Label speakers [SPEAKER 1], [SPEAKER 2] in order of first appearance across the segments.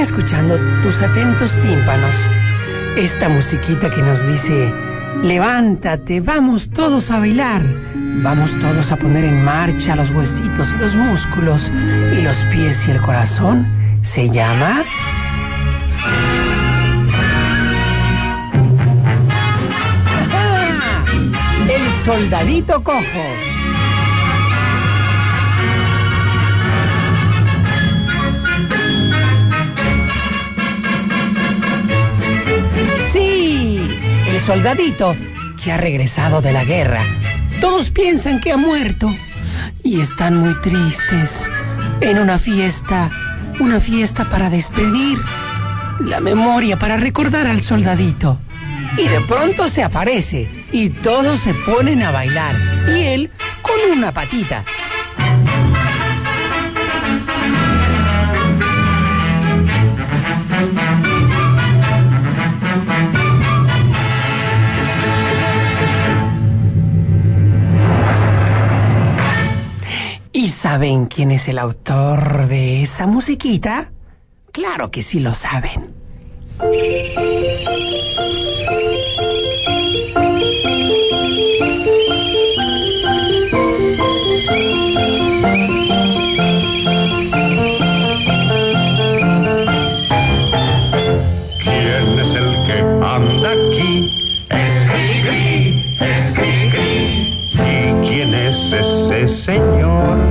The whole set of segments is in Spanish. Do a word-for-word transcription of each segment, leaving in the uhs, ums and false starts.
[SPEAKER 1] escuchando tus atentos tímpanos. Esta musiquita que nos dice: levántate, vamos todos a bailar. Vamos todos a poner en marcha los huesitos y los músculos y los pies y el corazón. Se llama... ¡Ajá! El Soldadito Cojo. El soldadito que ha regresado de la guerra. Todos piensan que ha muerto y están muy tristes en una fiesta, una fiesta para despedir la memoria, para recordar al soldadito. Y de pronto se aparece y todos se ponen a bailar y él con una patita. ¿Y saben quién es el autor de esa musiquita? Claro que sí lo saben.
[SPEAKER 2] ¿Quién es el que anda aquí? Es Gri-Gri, es Gri-Gri. ¿Y quién es ese señor?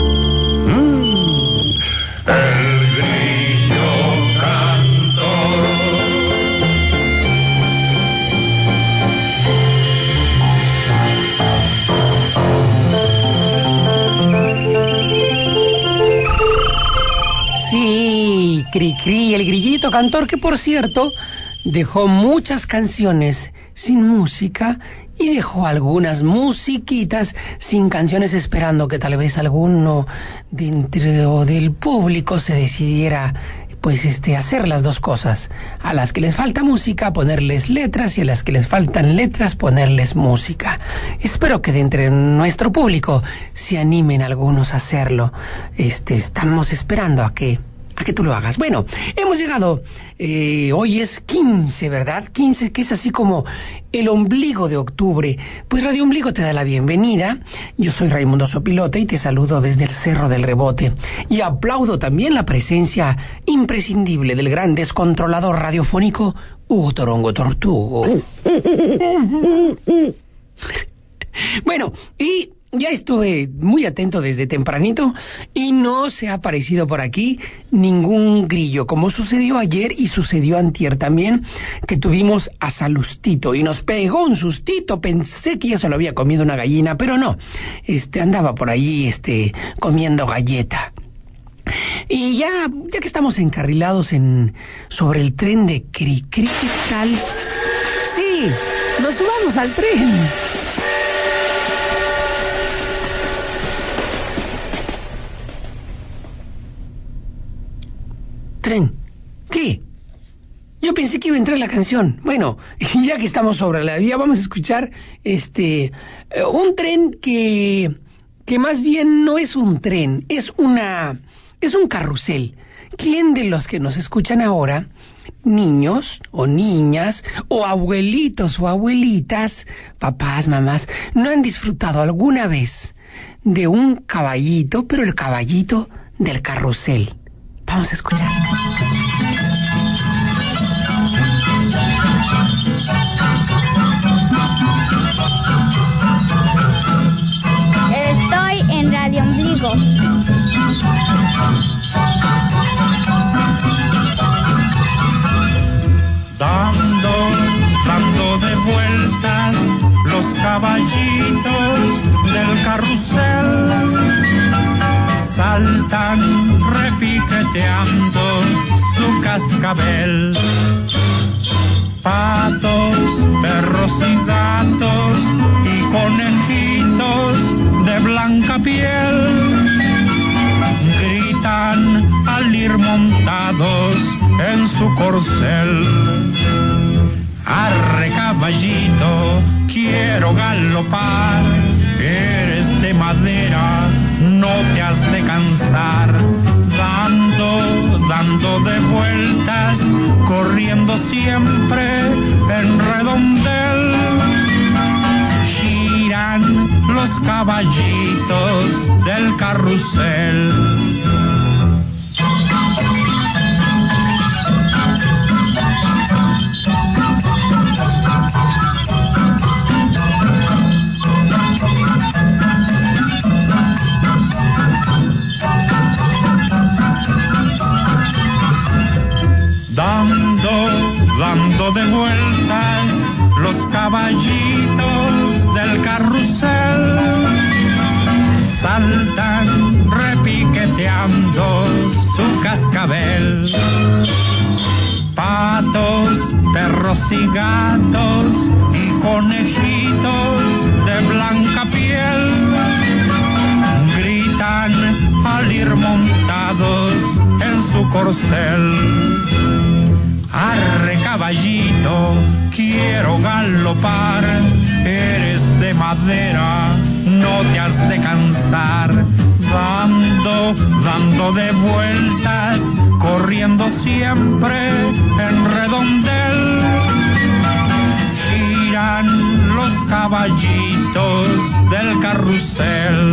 [SPEAKER 1] Cri-Cri, el grillito cantor, que por cierto dejó muchas canciones sin música y dejó algunas musiquitas sin canciones, esperando que tal vez alguno dentro del público se decidiera pues este hacer las dos cosas: a las que les falta música ponerles letras y a las que les faltan letras ponerles música. Espero que de entre nuestro público se animen algunos a hacerlo. Este, estamos esperando a que a que tú lo hagas. Bueno, hemos llegado, eh, hoy es quince, ¿verdad? quince, que es así como el ombligo de octubre. Pues Radio Ombligo te da la bienvenida. Yo soy Raimundo Sopilote y te saludo desde el Cerro del Rebote. Y aplaudo también la presencia imprescindible del gran descontrolador radiofónico Hugo Torongo Tortugo. Bueno, y... ya estuve muy atento desde tempranito y no se ha aparecido por aquí ningún grillo, como sucedió ayer y sucedió antier también, que tuvimos a Salustito y nos pegó un sustito. Pensé que ya se lo había comido una gallina, pero no, este andaba por ahí este comiendo galleta. Y ya, ya que estamos encarrilados en sobre el tren de Cri-Cri, ¿qué tal? Sí, nos subamos al tren. Tren. ¿Qué? Yo pensé que iba a entrar la canción. Bueno, ya que estamos sobre la vía, vamos a escuchar este un tren que que más bien no es un tren, es una es un carrusel. ¿Quién de los que nos escuchan ahora, niños o niñas o abuelitos o abuelitas, papás, mamás, no han disfrutado alguna vez de un caballito, pero el caballito del carrusel? Vamos a escuchar.
[SPEAKER 3] Estoy en Radio Ombligo.
[SPEAKER 2] Dando, dando de vueltas los caballitos del carrusel, saltan repiqueteando su cascabel. Patos, perros y gatos y conejitos de blanca piel gritan al ir montados en su corcel. Arre caballito, quiero galopar, eres de madera, no te has de cansar. Dando, dando de vueltas, corriendo siempre en redondel. Giran los caballitos del carrusel. Dando de vueltas los caballitos del carrusel, saltan repiqueteando su cascabel. Patos, perros y gatos y conejitos de blanca piel gritan al ir montados en su corcel. Arre caballito, quiero galopar, eres de madera, no te has de cansar. Dando, dando de vueltas, corriendo siempre en redondel. Giran los caballitos del carrusel.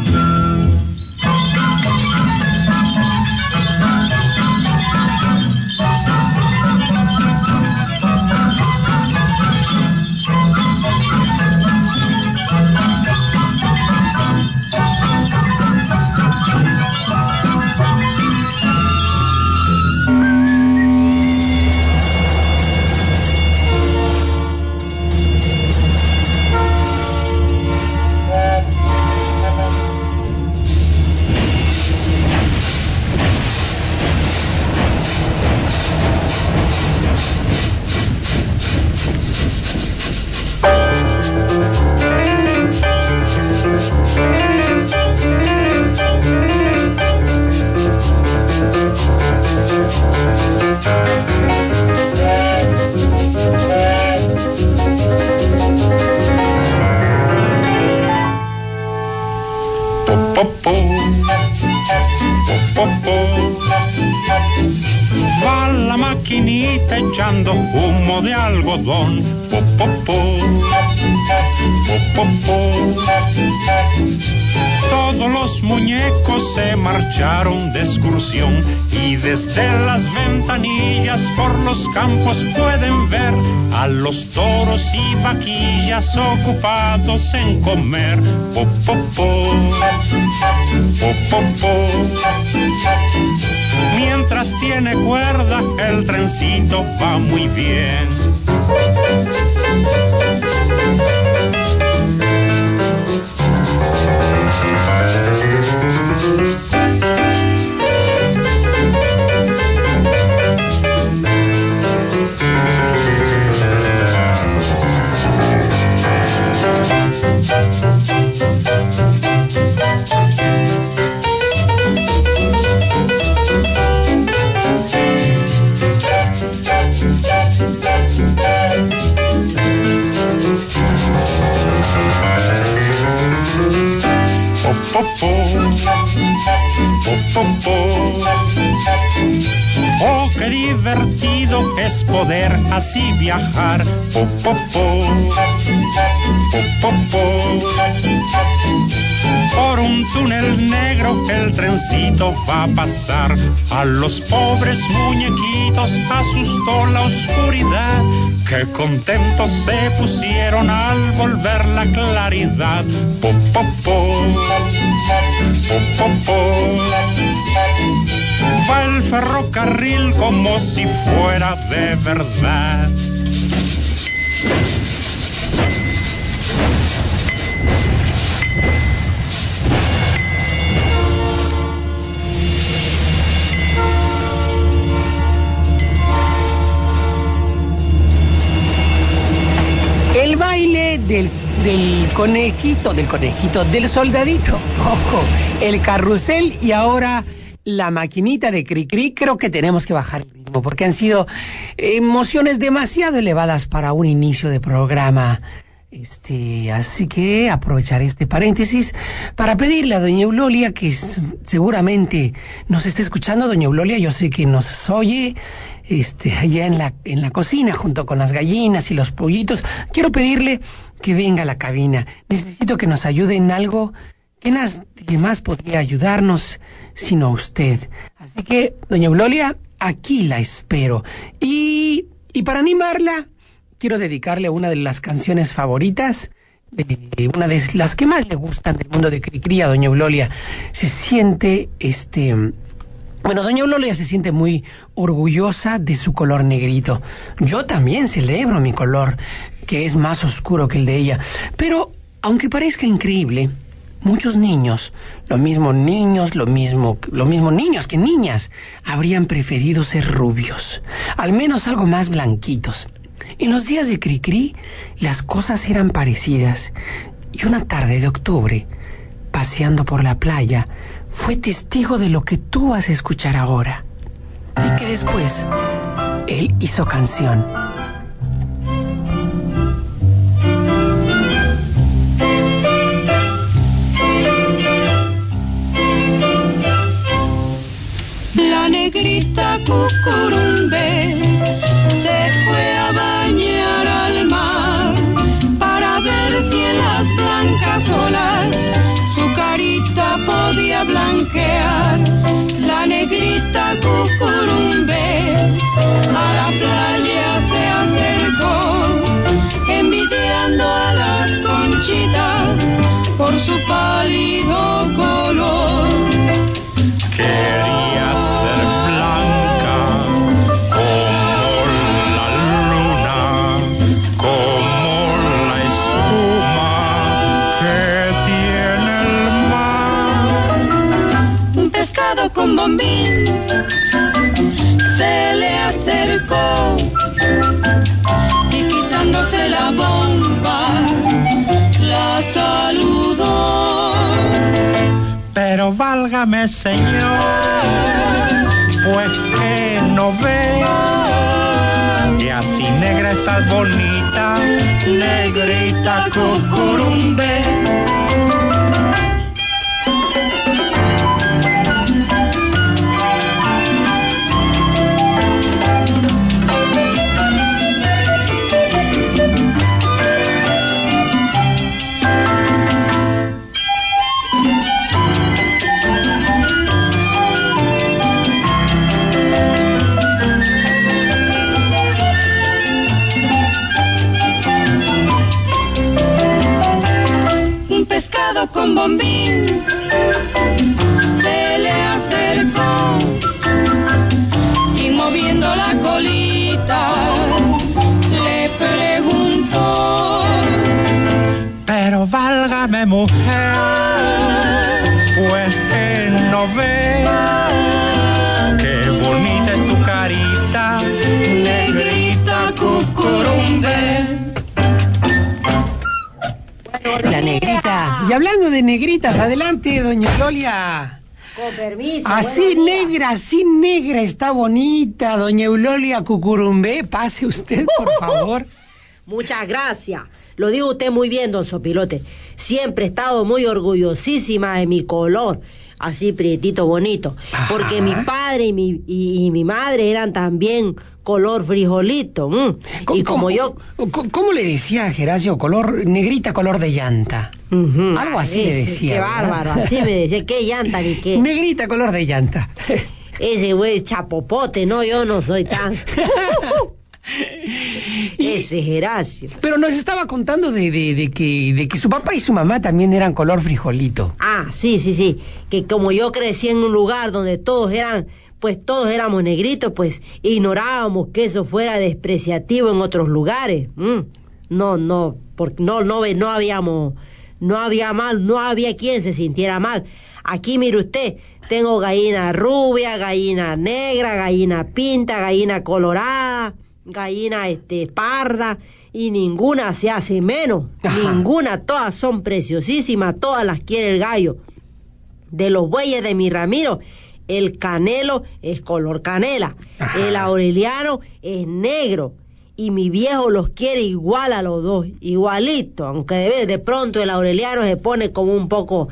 [SPEAKER 2] Va la maquinita echando humo de algodón. Po, po, po. Po, po, po. Todos los muñecos se marcharon de excursión y desde las ventanillas por los campos pueden ver a los toros y vaquillas ocupados en comer. Po, po, po. Po, po, po. Mientras tiene cuerda, el trencito va muy bien. Po, po, po, po, po. Oh, qué divertido es poder así viajar. Po, po, po. Po, po, po. Por un túnel negro el trencito va a pasar. A los pobres muñequitos asustó la oscuridad. Qué contentos se pusieron al volver la claridad. Po, po, po. Po, po, po. Va el ferrocarril como si fuera de verdad.
[SPEAKER 1] El baile del, del conejito, del conejito, del soldadito, ojo, el carrusel y ahora la maquinita de Cricri. Creo que tenemos que bajar el ritmo porque han sido emociones demasiado elevadas para un inicio de programa. Este, así que aprovecharé este paréntesis para pedirle a doña Eulolia, que s- seguramente nos está escuchando. Doña Eulolia, yo sé que nos oye este, allá en la, en la cocina junto con las gallinas y los pollitos. Quiero pedirle que venga a la cabina. Necesito que nos ayude en algo que, nas- que más podría ayudarnos sino usted. Así que, doña Eulolia, aquí la espero. Y, y para animarla, quiero dedicarle una de las canciones favoritas, eh, una de las que más le gustan del mundo de Cricri a doña Eulolia. Se siente, este... Bueno, doña Eulolia se siente muy orgullosa de su color negrito. Yo también celebro mi color, que es más oscuro que el de ella. Pero, aunque parezca increíble, muchos niños, lo mismo niños, lo mismo, lo mismo niños que niñas, habrían preferido ser rubios, al menos algo más blanquitos. En los días de Cricri, las cosas eran parecidas. Y una tarde de octubre, paseando por la playa, fue testigo de lo que tú vas a escuchar ahora. Y que después, él hizo canción.
[SPEAKER 4] La negrita Cucurumbe se fue a bañar al mar para ver si en las blancas olas su carita podía blanquear. La negrita Cucurumbe a la playa se acercó, envidiando a las conchitas por su pálido color.
[SPEAKER 2] Quería ser blanca como la luna, como la espuma que tiene el mar.
[SPEAKER 4] Un pescado con bombín se le acercó y quitándose la bomba la saludó.
[SPEAKER 2] Pero válgame, señor, pues que no ve que así negra estás bonita, negrita Cucurumbe.
[SPEAKER 4] Con bombín se le acercó y moviendo la colita le preguntó:
[SPEAKER 2] pero válgame, mujer, pues que no ve qué bonita es tu carita, negrita Cucurumbe.
[SPEAKER 1] La negrita. Y hablando de negritas, adelante, doña Eulolia.
[SPEAKER 5] Con permiso.
[SPEAKER 1] Así
[SPEAKER 5] buenos días.
[SPEAKER 1] negra, así negra está bonita, doña Eulolia Cucurumbe. Pase usted, por favor.
[SPEAKER 5] Muchas gracias. Lo dijo usted muy bien, don Sopilote. Siempre he estado muy orgullosísima de mi color, así prietito bonito.
[SPEAKER 1] Ajá.
[SPEAKER 5] Porque mi padre y mi, y, y mi madre eran también color frijolito. Mm. Y como
[SPEAKER 1] ¿Cómo,
[SPEAKER 5] yo...
[SPEAKER 1] ¿cómo, cómo le decía a Geracio? Color, negrita color de llanta.
[SPEAKER 5] Ujú.
[SPEAKER 1] Algo así le
[SPEAKER 5] Ese,
[SPEAKER 1] decía.
[SPEAKER 5] Qué
[SPEAKER 1] ¿verdad?
[SPEAKER 5] bárbaro, así me decía. Qué llanta ni qué.
[SPEAKER 1] Negrita color de llanta.
[SPEAKER 5] Ese güey chapopote, no, yo no soy tan... Ese Geracio.
[SPEAKER 1] Pero nos estaba contando de, de, de, que, de que su papá y su mamá también eran color frijolito.
[SPEAKER 5] Ah, sí, sí, sí. Que como yo crecí en un lugar donde todos eran, pues todos éramos negritos, pues ignorábamos que eso fuera despreciativo en otros lugares. Mm. No, no, porque no, no, no habíamos, no había mal, no había quien se sintiera mal. Aquí, mire usted, tengo gallina rubia, gallina negra, gallina pinta, gallina colorada, gallina este parda, y ninguna se hace menos.
[SPEAKER 1] Ajá.
[SPEAKER 5] Ninguna, todas son preciosísimas, todas las quiere el gallo. De los bueyes de mi Ramiro, el canelo es color canela.
[SPEAKER 1] Ajá.
[SPEAKER 5] El aureliano es negro y mi viejo los quiere igual a los dos, igualito, aunque de vez de pronto el Aureliano se pone como un poco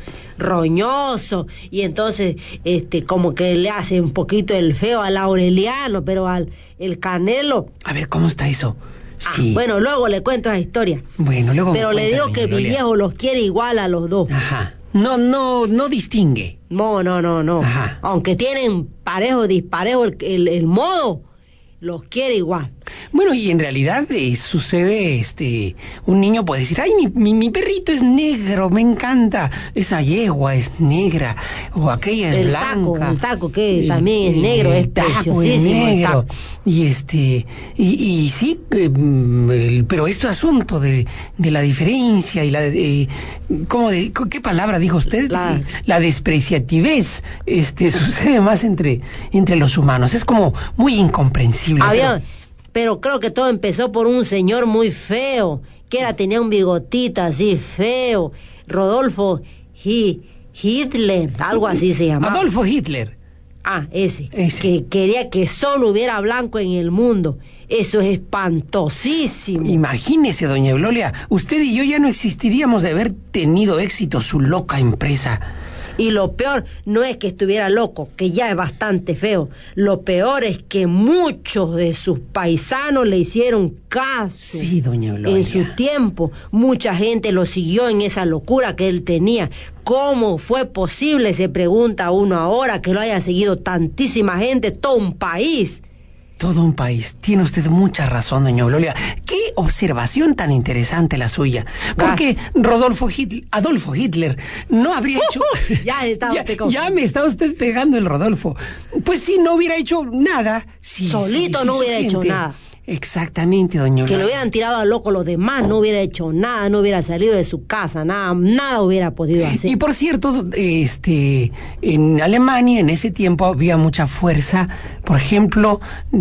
[SPEAKER 5] roñoso y entonces este como que le hace un poquito el feo al Aureliano, pero al el Canelo.
[SPEAKER 1] A ver, ¿cómo está eso? Sí.
[SPEAKER 5] Ah, bueno, luego le cuento esa historia.
[SPEAKER 1] Bueno, luego
[SPEAKER 5] Pero
[SPEAKER 1] me
[SPEAKER 5] le digo
[SPEAKER 1] cuenta,
[SPEAKER 5] que
[SPEAKER 1] doña
[SPEAKER 5] mi
[SPEAKER 1] Gloria.
[SPEAKER 5] viejo los quiere igual a los dos.
[SPEAKER 1] Ajá. No, no, no distingue.
[SPEAKER 5] No, no, no, no.
[SPEAKER 1] Ajá.
[SPEAKER 5] Aunque tienen parejo, disparejo el, el, el modo, los quiere igual.
[SPEAKER 1] Bueno, y en realidad eh, sucede, este, un niño puede decir, ay, mi, mi, mi perrito es negro, me encanta, esa yegua es negra, o aquella es
[SPEAKER 5] el
[SPEAKER 1] blanca.
[SPEAKER 5] taco, el taco que
[SPEAKER 1] El-
[SPEAKER 5] también es
[SPEAKER 1] el-
[SPEAKER 5] negro,
[SPEAKER 1] el
[SPEAKER 5] es
[SPEAKER 1] taco es
[SPEAKER 5] preciosísimo el
[SPEAKER 1] negro.
[SPEAKER 5] taco.
[SPEAKER 1] Y este, y, y sí, eh, mm, el- pero este asunto de, de la diferencia y la, de, ¿cómo de, qué palabra dijo usted?
[SPEAKER 5] La-
[SPEAKER 1] La despreciativez, este, sucede más entre, entre los humanos, es como muy incomprensible.
[SPEAKER 5] Había,
[SPEAKER 1] pero-
[SPEAKER 5] pero creo que todo empezó por un señor muy feo, que era, tenía un bigotito así feo, Rodolfo Hi- Hitler, algo así se llamaba.
[SPEAKER 1] Adolfo Hitler.
[SPEAKER 5] Ah, ese,
[SPEAKER 1] Ese.
[SPEAKER 5] que quería que solo hubiera blanco en el mundo. Eso es espantosísimo.
[SPEAKER 1] Imagínese, doña Eulolia, usted y yo ya no existiríamos de haber tenido éxito su loca empresa.
[SPEAKER 5] Y lo peor no es que estuviera loco, que ya es bastante feo. Lo peor es que muchos de sus paisanos le hicieron caso.
[SPEAKER 1] Sí, doña Eulolia.
[SPEAKER 5] En su tiempo, mucha gente lo siguió en esa locura que él tenía. ¿Cómo fue posible, se pregunta uno ahora, que lo haya seguido tantísima gente, todo un país?
[SPEAKER 1] Todo un país. Tiene usted mucha razón, doña Eulolia. Qué observación tan interesante la suya. Porque Rodolfo Hitler, Adolfo Hitler, no habría hecho...
[SPEAKER 5] Ya estaba
[SPEAKER 1] ya,
[SPEAKER 5] usted con-
[SPEAKER 1] ya me está usted pegando el Rodolfo. Pues sí, no hubiera hecho nada. Sí,
[SPEAKER 5] Solito
[SPEAKER 1] sí,
[SPEAKER 5] no
[SPEAKER 1] sí,
[SPEAKER 5] hubiera
[SPEAKER 1] su
[SPEAKER 5] hecho
[SPEAKER 1] gente-
[SPEAKER 5] nada.
[SPEAKER 1] Exactamente, doña Eulolia.
[SPEAKER 5] Que lo hubieran tirado a loco los demás, no hubiera hecho nada, no hubiera salido de su casa, nada, nada hubiera podido hacer.
[SPEAKER 1] Y por cierto, este, en Alemania en ese tiempo había mucha fuerza, por ejemplo,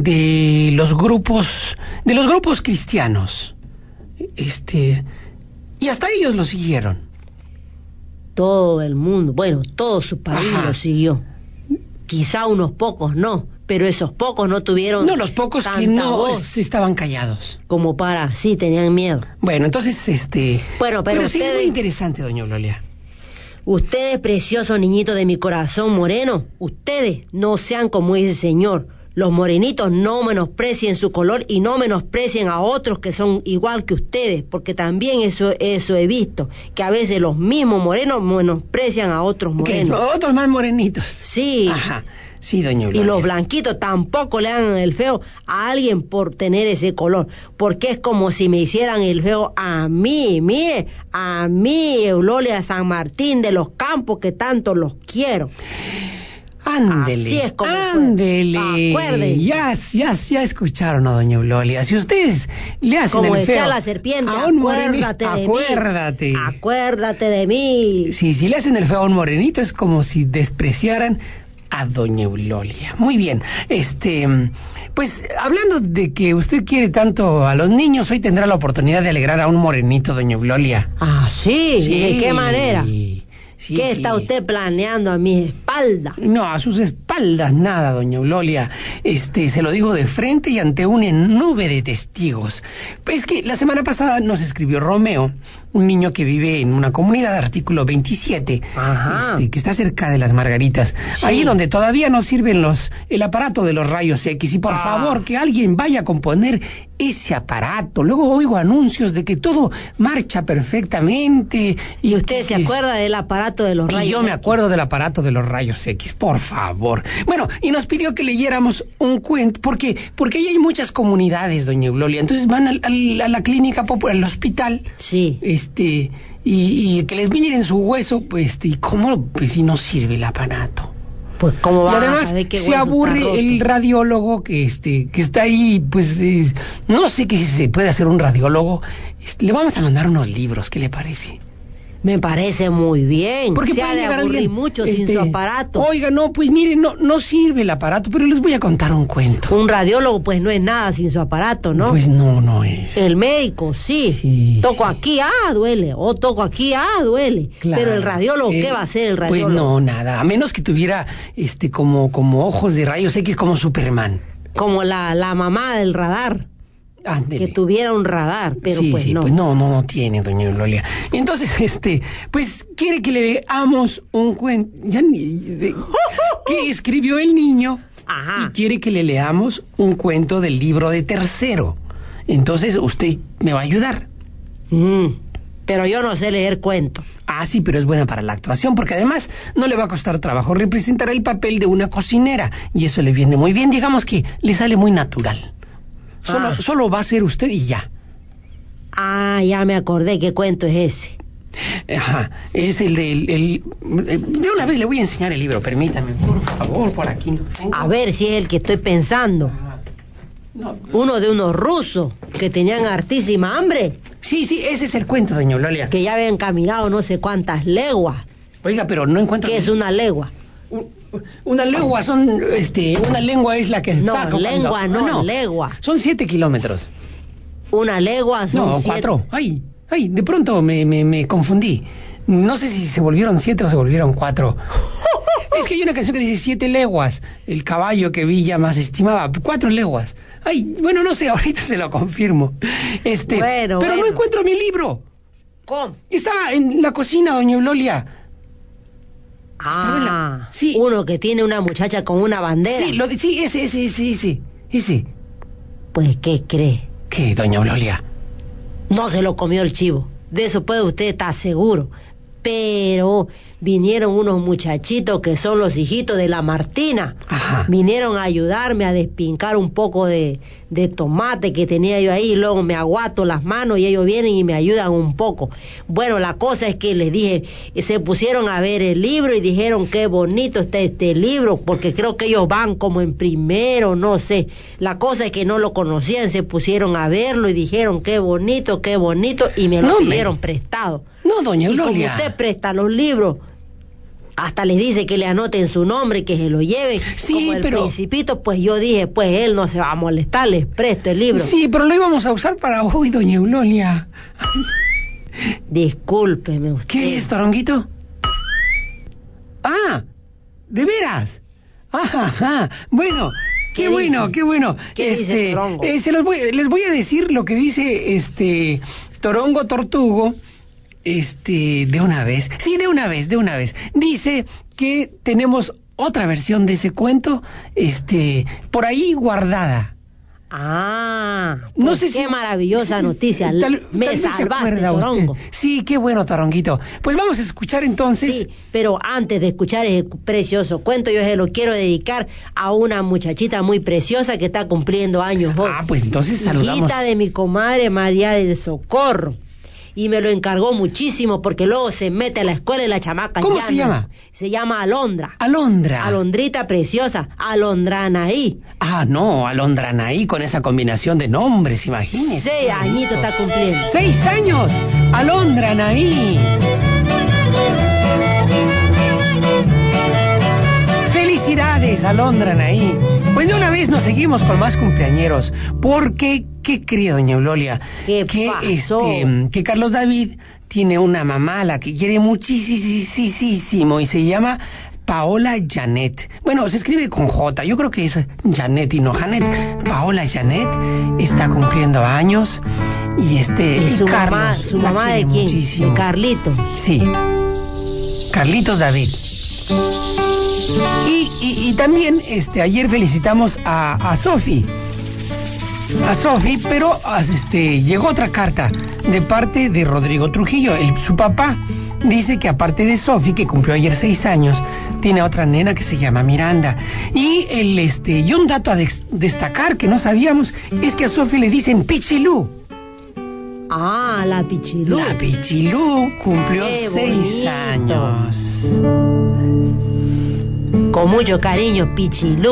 [SPEAKER 1] de los grupos, de los grupos cristianos, este, y hasta ellos lo siguieron.
[SPEAKER 5] Todo el mundo, bueno, todo su país
[SPEAKER 1] Ajá.
[SPEAKER 5] lo siguió. Quizá unos pocos no, pero esos pocos no tuvieron
[SPEAKER 1] No, los pocos que
[SPEAKER 5] tanta
[SPEAKER 1] no
[SPEAKER 5] voz
[SPEAKER 1] estaban callados.
[SPEAKER 5] como para, sí, tenían miedo.
[SPEAKER 1] Bueno, entonces, este,
[SPEAKER 5] Bueno, pero
[SPEAKER 1] sí,
[SPEAKER 5] ustedes-
[SPEAKER 1] muy interesante, doña Eulolia.
[SPEAKER 5] Ustedes, preciosos niñitos de mi corazón moreno, ustedes no sean como ese señor. Los morenitos no menosprecien su color y no menosprecien a otros que son igual que ustedes, porque también eso, eso he visto, que a veces los mismos morenos menosprecian a otros
[SPEAKER 1] ¿Qué?
[SPEAKER 5] morenos.
[SPEAKER 1] Otros más morenitos.
[SPEAKER 5] Sí.
[SPEAKER 1] Ajá. Sí, doña Eulolia.
[SPEAKER 5] Y los blanquitos tampoco le hagan el feo a alguien por tener ese color, porque es como si me hicieran el feo a mí, mire, a mí, Eulolia San Martín de los Campos, que tanto los quiero.
[SPEAKER 1] Ándele,
[SPEAKER 5] Así es como fue.
[SPEAKER 1] ándele.
[SPEAKER 5] Acuérdense.
[SPEAKER 1] Ya, ya, ya escucharon a doña Eulolia. Si ustedes le hacen
[SPEAKER 5] Como
[SPEAKER 1] el
[SPEAKER 5] decía
[SPEAKER 1] feo
[SPEAKER 5] la serpiente,
[SPEAKER 1] a un morenito,
[SPEAKER 5] acuérdate de
[SPEAKER 1] acuérdate.
[SPEAKER 5] mí. Acuérdate de mí.
[SPEAKER 1] Sí, si le hacen el feo a un morenito es como si despreciaran a doña Eulolia. Muy bien, este, pues hablando de que usted quiere tanto a los niños, hoy tendrá la oportunidad de alegrar a un morenito, doña Eulolia.
[SPEAKER 5] Ah, sí, ¿y de qué manera?
[SPEAKER 1] Sí,
[SPEAKER 5] ¿Qué
[SPEAKER 1] sí.
[SPEAKER 5] está usted planeando a mi espalda?
[SPEAKER 1] No, a sus espaldas nada, doña Eulolia. Este, se lo digo de frente y ante una nube de testigos. Pues que la semana pasada nos escribió Romeo, un niño que vive en una comunidad, artículo veintisiete,
[SPEAKER 5] Ajá.
[SPEAKER 1] este, que está cerca de las Margaritas,
[SPEAKER 5] Sí.
[SPEAKER 1] ahí donde todavía no sirven los, el aparato de los rayos X. Y por
[SPEAKER 5] Ah.
[SPEAKER 1] favor, que alguien vaya a componer ese aparato. Luego oigo anuncios de que todo marcha perfectamente.
[SPEAKER 5] ¿Y usted
[SPEAKER 1] que-
[SPEAKER 5] se acuerda del aparato de los rayos?
[SPEAKER 1] y yo me
[SPEAKER 5] X?
[SPEAKER 1] acuerdo del aparato de los rayos X, por favor. Bueno, y nos pidió que leyéramos un cuento, porque porque ahí hay muchas comunidades, doña Eulolia. Entonces van al- al- a la clínica popular, al hospital,
[SPEAKER 5] Sí.
[SPEAKER 1] este, y, y que les miren su hueso, pues, este, y cómo, pues, si no sirve el aparato.
[SPEAKER 5] Pues cómo
[SPEAKER 1] Y
[SPEAKER 5] va a
[SPEAKER 1] además
[SPEAKER 5] saber qué
[SPEAKER 1] se
[SPEAKER 5] hueso
[SPEAKER 1] aburre
[SPEAKER 5] está roto?
[SPEAKER 1] el radiólogo que este que está ahí, pues es- no sé qué se puede hacer un radiólogo. Este, le vamos a mandar unos libros, ¿qué le parece?
[SPEAKER 5] Me parece muy bien.
[SPEAKER 1] Porque
[SPEAKER 5] se ha
[SPEAKER 1] puede
[SPEAKER 5] de
[SPEAKER 1] llegar
[SPEAKER 5] aburrir
[SPEAKER 1] alguien,
[SPEAKER 5] mucho sin
[SPEAKER 1] este,
[SPEAKER 5] su aparato.
[SPEAKER 1] Oiga, no, pues mire, no, no sirve el aparato, pero les voy a contar un cuento.
[SPEAKER 5] Un radiólogo pues no es nada sin su aparato, ¿no?
[SPEAKER 1] Pues no, no es.
[SPEAKER 5] El médico, sí.
[SPEAKER 1] Sí,
[SPEAKER 5] toco
[SPEAKER 1] sí.
[SPEAKER 5] aquí, ah, duele. O toco aquí, ah, duele.
[SPEAKER 1] Claro.
[SPEAKER 5] Pero el radiólogo,
[SPEAKER 1] Eh,
[SPEAKER 5] ¿qué va a hacer el
[SPEAKER 1] Pues
[SPEAKER 5] radiólogo?
[SPEAKER 1] no, nada. A menos que tuviera este como, como ojos de rayos X como Superman.
[SPEAKER 5] Como la, la mamá del radar.
[SPEAKER 1] Ándele.
[SPEAKER 5] Que tuviera un radar, pero
[SPEAKER 1] sí,
[SPEAKER 5] pues
[SPEAKER 1] sí,
[SPEAKER 5] no.
[SPEAKER 1] pues no, no, no tiene, doña Eulolia. Entonces, este, pues quiere que le leamos un cuento, ya ni, de, que escribió el niño.
[SPEAKER 5] Ajá.
[SPEAKER 1] Y quiere que le leamos un cuento del libro de tercero. Entonces, usted me va a ayudar.
[SPEAKER 5] Mm, pero yo no sé leer cuentos.
[SPEAKER 1] Ah, sí, pero es buena para la actuación, porque además no le va a costar trabajo. Representará el papel de una cocinera, y eso le viene muy bien. Digamos que le sale muy natural. Solo,
[SPEAKER 5] Ah.
[SPEAKER 1] solo va a ser usted y ya.
[SPEAKER 5] Ah, ya me acordé qué cuento es ese.
[SPEAKER 1] Ajá, es el del... El, de una vez le voy a enseñar el libro, permítame, por favor, por aquí no tengo.
[SPEAKER 5] A ver si es el que estoy pensando.
[SPEAKER 1] No.
[SPEAKER 5] Uno de unos rusos que tenían hartísima hambre,
[SPEAKER 1] Sí, sí, ese es el cuento, doña Eulolia.
[SPEAKER 5] que ya habían caminado no sé cuántas leguas.
[SPEAKER 1] Oiga, pero no encuentro...
[SPEAKER 5] ¿Qué es una legua?
[SPEAKER 1] Un- Una lengua son, este, una lengua es la que
[SPEAKER 5] No,
[SPEAKER 1] está... como-
[SPEAKER 5] lengua no, legua.
[SPEAKER 1] Son siete kilómetros.
[SPEAKER 5] Una legua son
[SPEAKER 1] No,
[SPEAKER 5] siete-
[SPEAKER 1] cuatro. Ay, ay, de pronto me, me, me confundí. No sé si se volvieron siete o se volvieron cuatro. Es que hay una canción que dice siete leguas. El caballo que Villa más estimaba. Cuatro leguas. Ay, bueno, no sé, ahorita se lo confirmo. Este,
[SPEAKER 5] Bueno,
[SPEAKER 1] pero no
[SPEAKER 5] bueno.
[SPEAKER 1] encuentro mi libro.
[SPEAKER 5] ¿Cómo?
[SPEAKER 1] Estaba en la cocina, doña Eulolia. Estaba en la-
[SPEAKER 5] Ah,
[SPEAKER 1] sí.
[SPEAKER 5] uno que tiene una muchacha con una bandera.
[SPEAKER 1] Sí, lo de- sí, ese, ese, ese, ese, ese.
[SPEAKER 5] Pues, ¿qué cree?
[SPEAKER 1] ¿Qué, doña Eulolia?
[SPEAKER 5] No se lo comió el chivo. De eso puede usted estar seguro. Pero vinieron unos muchachitos que son los hijitos de la Martina.
[SPEAKER 1] Ajá.
[SPEAKER 5] Vinieron a ayudarme a despincar un poco de, de tomate que tenía yo ahí. Luego me aguato las manos y ellos vienen y me ayudan un poco. Bueno, la cosa es que les dije, se pusieron a ver el libro y dijeron qué bonito está este libro, porque creo que ellos van como en primero, no sé. La cosa es que no lo conocían, se pusieron a verlo y dijeron qué bonito, qué bonito, y me lo
[SPEAKER 1] No me-
[SPEAKER 5] pidieron prestado.
[SPEAKER 1] No, doña
[SPEAKER 5] Y como
[SPEAKER 1] Eulolia.
[SPEAKER 5] usted presta los libros, hasta les dice que le anoten su nombre y que se lo lleven.
[SPEAKER 1] Sí,
[SPEAKER 5] como el
[SPEAKER 1] pero-
[SPEAKER 5] Principito, pues yo dije, pues él no se va a molestar, les presto el libro.
[SPEAKER 1] Sí, pero lo íbamos a usar para hoy, doña Eulolia.
[SPEAKER 5] Discúlpeme usted.
[SPEAKER 1] ¿Qué dices, Toronguito? Ah, ¿de veras? Ajá, ajá. Bueno, qué,
[SPEAKER 5] ¿Qué
[SPEAKER 1] bueno,
[SPEAKER 5] dice?
[SPEAKER 1] qué bueno.
[SPEAKER 5] ¿Qué dice
[SPEAKER 1] este,
[SPEAKER 5] Torongo?
[SPEAKER 1] eh, se los voy, les voy a decir lo que dice este Torongo Tortugo. Este, de una vez. Sí, de una vez, de una vez. Dice que tenemos otra versión de ese cuento, este, por ahí guardada.
[SPEAKER 5] Ah,
[SPEAKER 1] No
[SPEAKER 5] pues
[SPEAKER 1] sé
[SPEAKER 5] qué
[SPEAKER 1] si
[SPEAKER 5] maravillosa
[SPEAKER 1] sí,
[SPEAKER 5] noticia.
[SPEAKER 1] tal-
[SPEAKER 5] Me
[SPEAKER 1] tal vez se
[SPEAKER 5] salvaste,
[SPEAKER 1] acuerda usted.
[SPEAKER 5] Torongo.
[SPEAKER 1] Sí, qué bueno, Toronguito. Pues vamos a escuchar entonces.
[SPEAKER 5] Sí, pero antes de escuchar ese precioso cuento, yo se lo quiero dedicar a una muchachita muy preciosa que está cumpliendo años hoy.
[SPEAKER 1] Ah, pues entonces saludamos.
[SPEAKER 5] Hijita de mi comadre María del Socorro. Y me lo encargó muchísimo porque luego se mete a la escuela y la chamaca
[SPEAKER 1] ¿Cómo
[SPEAKER 5] ya
[SPEAKER 1] se
[SPEAKER 5] no.
[SPEAKER 1] llama?
[SPEAKER 5] Se llama Alondra.
[SPEAKER 1] Alondra.
[SPEAKER 5] Alondrita preciosa, Alondranaí.
[SPEAKER 1] Ah, no, Alondranaí con esa combinación de nombres, imagínese.
[SPEAKER 5] Seis añitos está cumpliendo.
[SPEAKER 1] ¡Seis años! Alondranaí. ¡Felicidades, Alondranaí! Pues de una vez nos seguimos con más cumpleañeros, porque, ¿qué cree, doña Eulolia?
[SPEAKER 5] ¿Qué
[SPEAKER 1] que,
[SPEAKER 5] pasó?
[SPEAKER 1] este, que Carlos David tiene una mamá a la que quiere muchísimo y se llama Paola Janet. Bueno, se escribe con J, yo creo que es Janet y no Janet. Paola Janet está cumpliendo años y este
[SPEAKER 5] ¿Y su
[SPEAKER 1] Carlos
[SPEAKER 5] mamá, su
[SPEAKER 1] la
[SPEAKER 5] mamá de
[SPEAKER 1] quiere
[SPEAKER 5] quién?
[SPEAKER 1] muchísimo.
[SPEAKER 5] De Carlito.
[SPEAKER 1] Sí, Carlitos David. Y, y, y también este ayer felicitamos a, a Sofi. A Sofi, pero este llegó otra carta de parte de Rodrigo Trujillo, el, su papá. Dice que aparte de Sofi, que cumplió ayer seis años, tiene otra nena que se llama Miranda. Y el este y un dato a des- destacar que no sabíamos es que a Sofi le dicen Pichilú.
[SPEAKER 5] Ah, la Pichilú.
[SPEAKER 1] La Pichilú cumplió
[SPEAKER 5] Qué
[SPEAKER 1] seis
[SPEAKER 5] bonito.
[SPEAKER 1] años.
[SPEAKER 5] Con mucho cariño, Pichilú.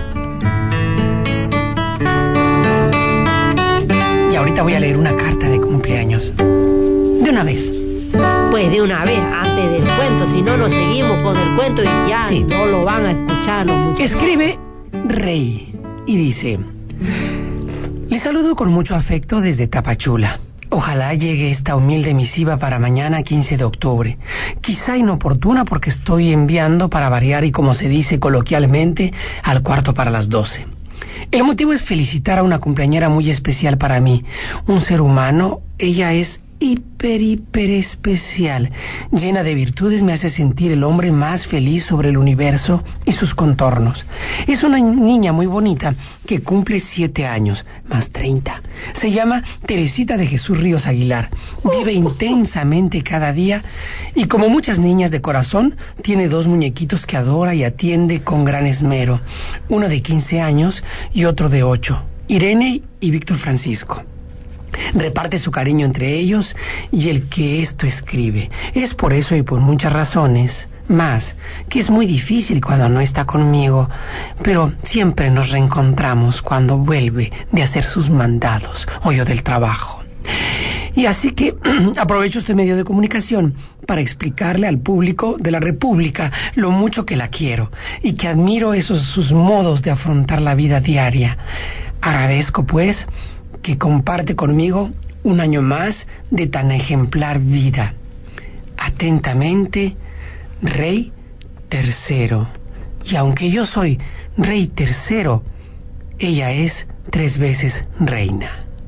[SPEAKER 1] Y ahorita voy a leer una carta de cumpleaños. De una vez.
[SPEAKER 5] Pues de una vez, antes del cuento, si no nos seguimos con el cuento y ya
[SPEAKER 1] Sí.
[SPEAKER 5] no lo van a escuchar los muchachos.
[SPEAKER 1] Escribe Rey y dice: le saludo con mucho afecto desde Tapachula. Ojalá llegue esta humilde misiva para mañana quince de octubre. Quizá inoportuna porque estoy enviando para variar y como se dice coloquialmente al cuarto para las doce. El motivo es felicitar a una cumpleañera muy especial para mí. Un ser humano, ella es hiper, hiper especial. Llena de virtudes, me hace sentir el hombre más feliz sobre el universo y sus contornos. Es una niña muy bonita que cumple siete años, más treinta. Se llama Teresita de Jesús Ríos Aguilar. Vive intensamente cada día y, como muchas niñas de corazón, tiene dos muñequitos que adora y atiende con gran esmero. Uno de quince años y otro de ocho. Irene y Víctor Francisco. Reparte su cariño entre ellos y el que esto escribe. Es por eso y por muchas razones más que es muy difícil cuando no está conmigo, pero siempre nos reencontramos cuando vuelve de hacer sus mandados o yo del trabajo. Y así que aprovecho este medio de comunicación para explicarle al público de la República lo mucho que la quiero y que admiro esos sus modos de afrontar la vida diaria. Agradezco, pues, que comparte conmigo un año más de tan ejemplar vida. Atentamente, Rey Tercero. Y aunque yo soy Rey Tercero, ella es tres veces reina.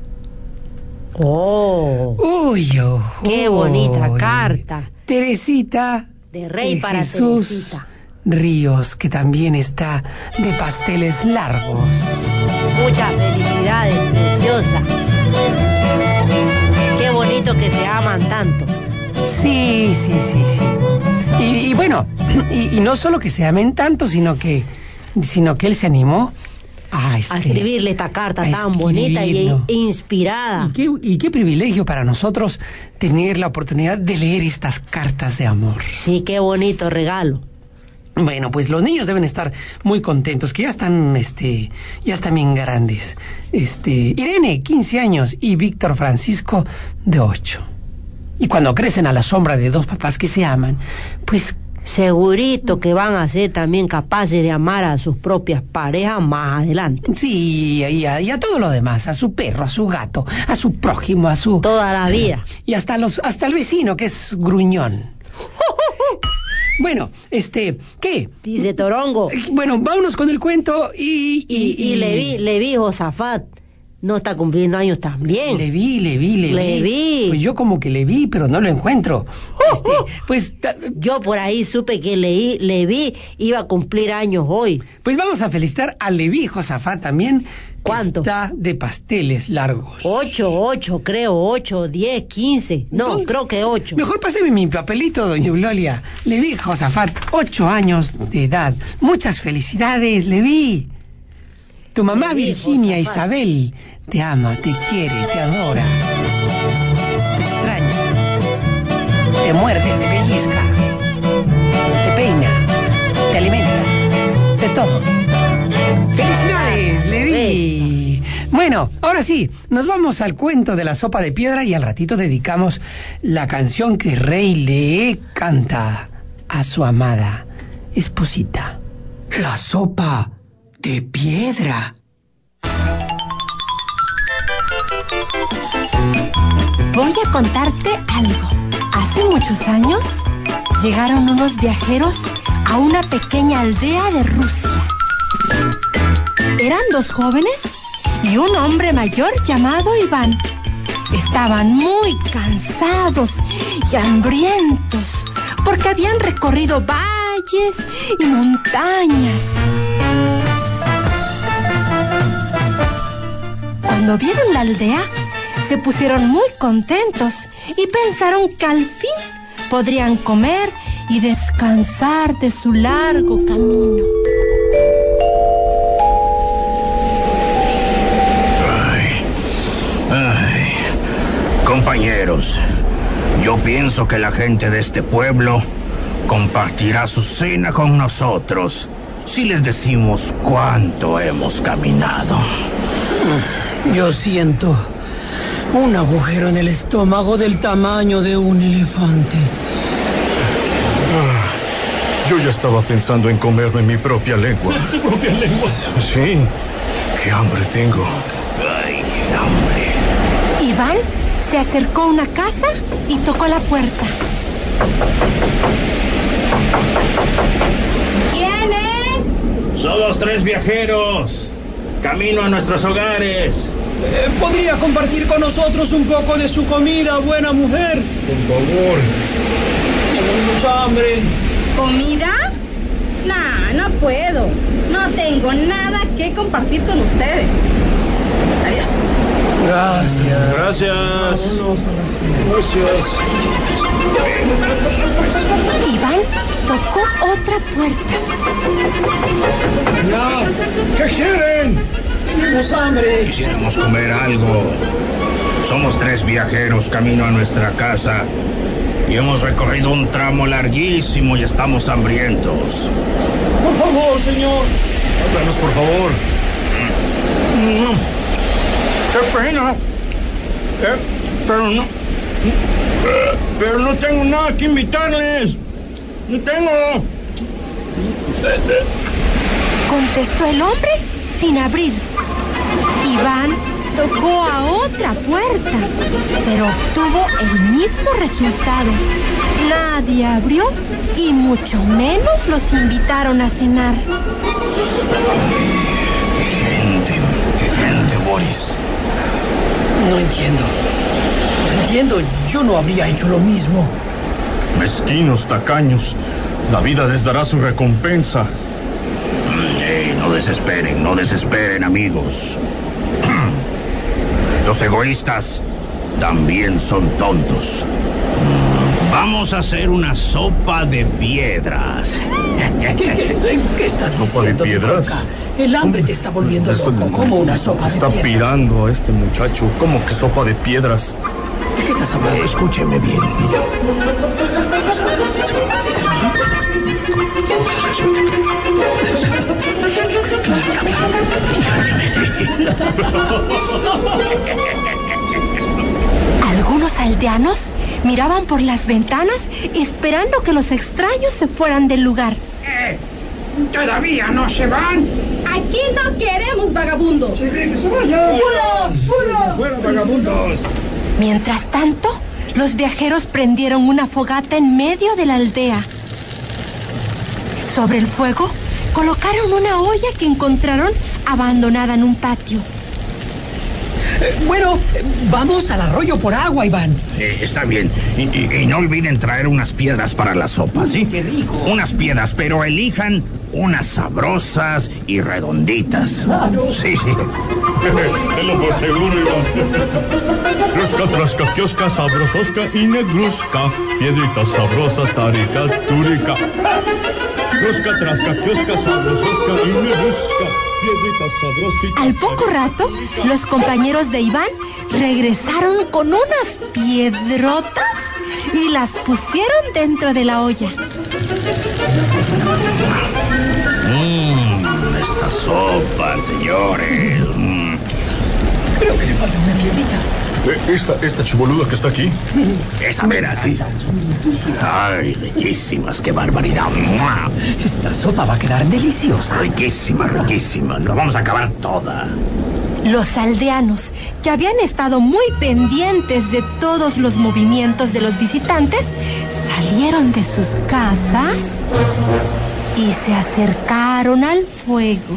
[SPEAKER 5] ¡Oh!
[SPEAKER 1] ¡Uy, oh,
[SPEAKER 5] ¡Qué bonita carta!
[SPEAKER 1] Teresita
[SPEAKER 5] de Rey
[SPEAKER 1] de
[SPEAKER 5] para
[SPEAKER 1] Jesús
[SPEAKER 5] Teresita
[SPEAKER 1] Ríos, que también está de pasteles largos.
[SPEAKER 5] Muchas felicidades, preciosa. Qué bonito que se aman tanto.
[SPEAKER 1] Sí, sí, sí, sí. Y, y bueno, y, y no solo que se amen tanto, sino que, sino que él se animó a, este,
[SPEAKER 5] a escribirle esta carta tan bonita y inspirada.
[SPEAKER 1] Y qué, y qué privilegio para nosotros tener la oportunidad de leer estas cartas de amor.
[SPEAKER 5] Sí, qué bonito regalo.
[SPEAKER 1] Bueno, pues los niños deben estar muy contentos, que ya están, este, ya están bien grandes. Este, Irene, quince años, y Víctor Francisco, de ocho. Y cuando crecen a la sombra de dos papás que se aman, pues
[SPEAKER 5] segurito que van a ser también capaces de amar a sus propias parejas más adelante.
[SPEAKER 1] Sí, y a, y a todo lo demás, a su perro, a su gato, a su prójimo, a su...
[SPEAKER 5] toda la vida.
[SPEAKER 1] Y hasta los, hasta el vecino, que es gruñón. Bueno, este, ¿qué?
[SPEAKER 5] Dice Torongo.
[SPEAKER 1] Bueno, vámonos con el cuento y...
[SPEAKER 5] Y, y, y Leví, Leví Josafat no está cumpliendo años también.
[SPEAKER 1] Le vi, le vi, le,
[SPEAKER 5] le vi. vi.
[SPEAKER 1] Pues yo como que le vi, pero no lo encuentro. Este, pues...
[SPEAKER 5] Yo por ahí supe que leí, Leví iba a cumplir años hoy.
[SPEAKER 1] Pues vamos a felicitar a Leví Josafat también.
[SPEAKER 5] ¿Cuánto?
[SPEAKER 1] Está de pasteles largos.
[SPEAKER 5] Ocho, ocho, creo, ocho, diez, quince. No, no, creo que ocho.
[SPEAKER 1] Mejor páseme mi papelito, doña Eulalia. Leví Josafat, ocho años de edad. Muchas felicidades, Leví. Tu mamá Leví Virginia Josafat. Isabel te ama, te quiere, te adora. Te extraña. Te muerde, te pellizca. Te peina. Te alimenta. De todo. ¡Felicidades, Leví! Bueno, ahora sí, nos vamos al cuento de la sopa de piedra y al ratito dedicamos la canción que Rey le canta a su amada esposita. La sopa de piedra.
[SPEAKER 6] Voy a contarte algo. Hace muchos años llegaron unos viajeros a una pequeña aldea de Rusia. Eran dos jóvenes y un hombre mayor llamado Iván. Estaban muy cansados y hambrientos porque habían recorrido valles y montañas. Cuando vieron la aldea, se pusieron muy contentos y pensaron que al fin podrían comer y descansar de su largo camino.
[SPEAKER 7] Ay, compañeros, yo pienso que la gente de este pueblo compartirá su cena con nosotros si les decimos cuánto hemos caminado.
[SPEAKER 1] Yo siento un agujero en el estómago del tamaño de un elefante.
[SPEAKER 8] Ah, yo ya estaba pensando en comerme mi propia lengua.
[SPEAKER 2] ¿Tu propia lengua?
[SPEAKER 8] Sí, qué hambre tengo.
[SPEAKER 7] Ay, qué hambre.
[SPEAKER 6] Iván se acercó a una casa y tocó la puerta.
[SPEAKER 3] ¿Quién es?
[SPEAKER 7] Somos tres viajeros. camino a nuestros hogares.
[SPEAKER 9] Eh, ¿Podría compartir con nosotros un poco de su comida, buena mujer?
[SPEAKER 8] Por favor.
[SPEAKER 9] Tengo mucha hambre.
[SPEAKER 10] ¿Comida? Nah, no puedo. No tengo nada que compartir con ustedes. Adiós.
[SPEAKER 9] Gracias.
[SPEAKER 8] Gracias.
[SPEAKER 9] Gracias.
[SPEAKER 6] Iván tocó otra puerta.
[SPEAKER 9] Ya. ¿Qué quieren? Tenemos hambre.
[SPEAKER 7] Quisiéramos comer algo. Somos tres viajeros camino a nuestra casa y hemos recorrido un tramo larguísimo y estamos hambrientos.
[SPEAKER 9] Por favor, señor.
[SPEAKER 8] Háblanos, por favor.
[SPEAKER 7] ¡Qué pena! Eh, pero no... eh, pero no tengo nada que invitarles. No tengo...
[SPEAKER 6] Contestó el hombre sin abrir. Iván tocó a otra puerta, pero obtuvo el mismo resultado. Nadie abrió y mucho menos los invitaron a cenar.
[SPEAKER 7] ¡Qué gente! ¡Qué gente, Boris!
[SPEAKER 1] No entiendo. No entiendo. Yo no habría hecho lo mismo.
[SPEAKER 8] Mezquinos, tacaños. La vida les dará su recompensa.
[SPEAKER 7] Eh, no desesperen, no desesperen, amigos. Los egoístas también son tontos. Vamos a hacer una sopa de piedras.
[SPEAKER 1] ¿Qué, qué, qué estás
[SPEAKER 8] ¿Sopa de
[SPEAKER 1] diciendo,
[SPEAKER 8] piedras?
[SPEAKER 1] Bicoca? El hambre te está volviendo
[SPEAKER 8] Esto-
[SPEAKER 1] loco. ¿Cómo una sopa de
[SPEAKER 8] Está
[SPEAKER 1] piedras?
[SPEAKER 8] pirando a este muchacho. ¿Cómo que sopa de piedras?
[SPEAKER 1] ¿De qué estás hablando? Escúcheme bien, mire.
[SPEAKER 6] Algunos aldeanos miraban por las ventanas esperando que los extraños se fueran del lugar.
[SPEAKER 11] Eh, ¿Todavía no se van?
[SPEAKER 10] Aquí no queremos vagabundos.
[SPEAKER 9] ¡Que se vayan!
[SPEAKER 10] ¡Fuera! ¡Fuera!
[SPEAKER 9] ¡Fuera, vagabundos!
[SPEAKER 6] Mientras tanto, los viajeros prendieron una fogata en medio de la aldea. Sobre el fuego, colocaron una olla que encontraron abandonada en un patio.
[SPEAKER 1] Eh, bueno, eh, vamos al arroyo por agua, Iván.
[SPEAKER 7] Eh, está bien. Y, y- y no olviden traer unas piedras para la sopa, ¿sí?
[SPEAKER 1] ¡Qué rico!
[SPEAKER 7] Unas piedras, pero elijan unas sabrosas y redonditas. Sí, sí.
[SPEAKER 8] Tenlo por seguro, Iván. Ruska, traska, kioska, sabrososca y negruska. Piedritas sabrosas, tarica, turica. Ruska, traska, kioska, sabrososca y negruska. Piedritas sabrositas.
[SPEAKER 6] Al poco rato, los compañeros de Iván regresaron con unas piedrotas y las pusieron dentro de la olla.
[SPEAKER 7] Mmm, esta sopa, señores. Mm.
[SPEAKER 1] Creo que le falta una piedrita.
[SPEAKER 8] Eh, Esta, esta chiboluda que está aquí.
[SPEAKER 7] Esa vera, sí. Ay, riquísimas, qué barbaridad. ¡Mua!
[SPEAKER 1] Esta sopa va a quedar deliciosa.
[SPEAKER 7] Riquísima, riquísima. La vamos a acabar toda.
[SPEAKER 6] Los aldeanos, que habían estado muy pendientes de todos los movimientos de los visitantes, salieron de sus casas y se acercaron al fuego.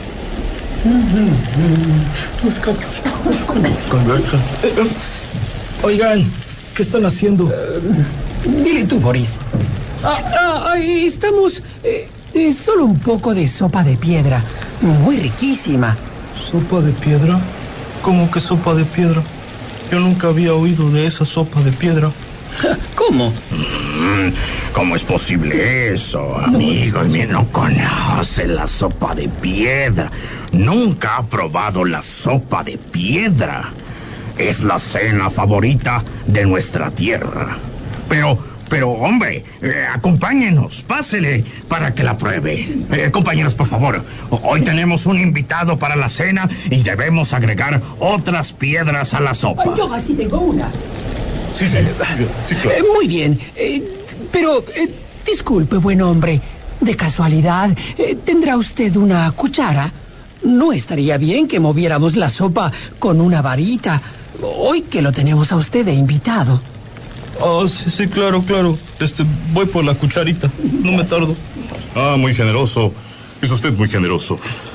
[SPEAKER 9] Oigan, ¿qué están haciendo?
[SPEAKER 1] Dile tú, Boris. Ah, ah, ahí estamos. Eh, eh, solo un poco de sopa de piedra. Muy riquísima.
[SPEAKER 8] ¿Sopa de piedra? ¿Cómo que sopa de piedra? Yo nunca había oído de esa sopa de piedra.
[SPEAKER 1] ¿Cómo?
[SPEAKER 7] Mm, ¿Cómo es posible eso, amigos? Mira, no conoce la sopa de piedra. Nunca ha probado la sopa de piedra. Es la cena favorita de nuestra tierra. Pero, pero, hombre, eh, acompáñenos, pásele para que la pruebe. Eh, compañeros, por favor, hoy tenemos un invitado para la cena y debemos agregar otras piedras a la sopa.
[SPEAKER 1] Yo aquí tengo una.
[SPEAKER 8] Sí, sí, sí, claro.
[SPEAKER 1] Eh, muy bien. Eh, pero, eh, disculpe, buen hombre. De casualidad, eh, ¿tendrá usted una cuchara? No estaría bien que moviéramos la sopa con una varita. Hoy que lo tenemos a usted de invitado.
[SPEAKER 8] Ah, sí, sí, claro, claro. Este, voy por la cucharita. No me tardo. Ah, muy generoso. Es usted muy generoso.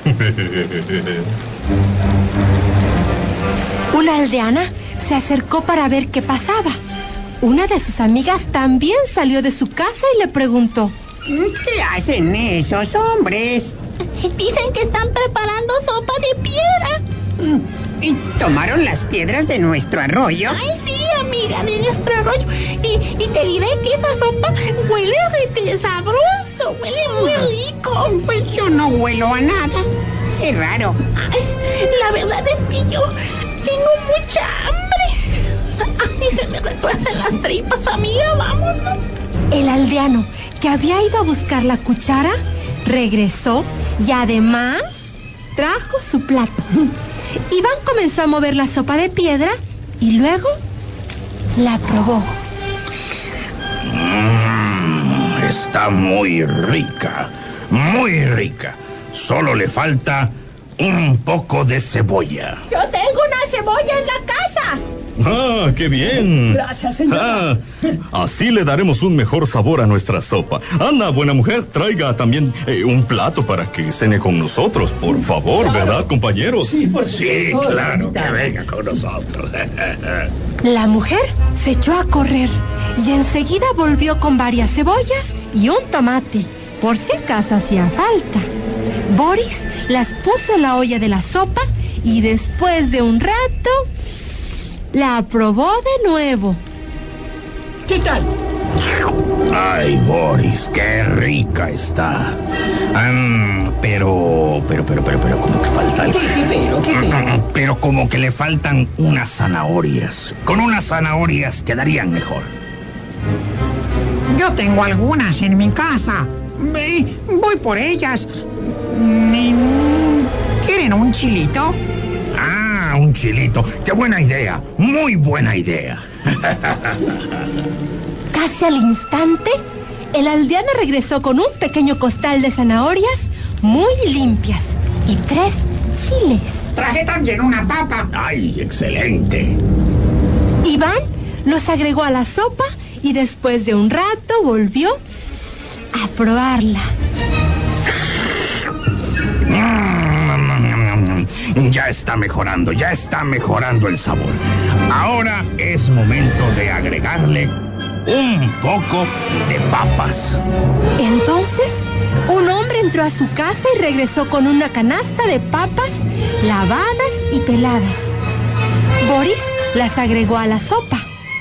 [SPEAKER 6] Una aldeana se acercó para ver qué pasaba. Una de sus amigas también salió de su casa y le preguntó:
[SPEAKER 12] ¿qué hacen esos hombres?
[SPEAKER 3] Dicen que están preparando sopa de piedra.
[SPEAKER 12] ¿Y tomaron las piedras de nuestro arroyo?
[SPEAKER 3] Ay, sí, amiga, de nuestro arroyo. Y, y te diré que esa sopa huele de sabroso, huele muy rico.
[SPEAKER 12] Pues yo no huelo a nada. Qué raro.
[SPEAKER 3] Ay, la verdad es que yo tengo mucha hambre. Ay, se me retuercen las tripas, amiga, vámonos.
[SPEAKER 6] El aldeano, que había ido a buscar la cuchara, regresó y además trajo su plato. Iván comenzó a mover la sopa de piedra y luego la probó.
[SPEAKER 7] Mm, está muy rica, muy rica. Solo le falta un poco de cebolla.
[SPEAKER 3] Yo tengo una cebolla en la casa.
[SPEAKER 13] ¡Ah, qué bien!
[SPEAKER 9] Gracias, señora.
[SPEAKER 13] Ah, así le daremos un mejor sabor a nuestra sopa. Anda, buena mujer, traiga también eh, un plato para que cene con nosotros, por favor, claro. ¿Verdad, compañeros?
[SPEAKER 9] Sí, por
[SPEAKER 7] sí, claro, que venga con nosotros.
[SPEAKER 6] La mujer se echó a correr y enseguida volvió con varias cebollas y un tomate, por si acaso hacía falta. Boris las puso en la olla de la sopa y después de un rato la probó de nuevo.
[SPEAKER 9] ¿Qué tal?
[SPEAKER 7] Ay, Boris, qué rica está. Um, pero, pero, pero, pero, pero, como que falta algo.
[SPEAKER 9] ¿Qué, qué pero, qué pero?
[SPEAKER 7] Pero como que le faltan unas zanahorias. Con unas zanahorias quedarían mejor.
[SPEAKER 11] Yo tengo algunas en mi casa. Voy por ellas. ¿Quieren un chilito?
[SPEAKER 7] Ah, un chilito. ¡Qué buena idea! Muy buena idea.
[SPEAKER 6] Casi al instante, el aldeano regresó con un pequeño costal de zanahorias muy limpias y tres chiles.
[SPEAKER 11] Traje también una papa.
[SPEAKER 7] ¡Ay, excelente!
[SPEAKER 6] Iván los agregó a la sopa y después de un rato volvió a probarla.
[SPEAKER 7] Ya está mejorando, ya está mejorando el sabor. Ahora es momento de agregarle un poco de papas.
[SPEAKER 6] Entonces, un hombre entró a su casa y regresó con una canasta de papas lavadas y peladas. Boris las agregó a la sopa.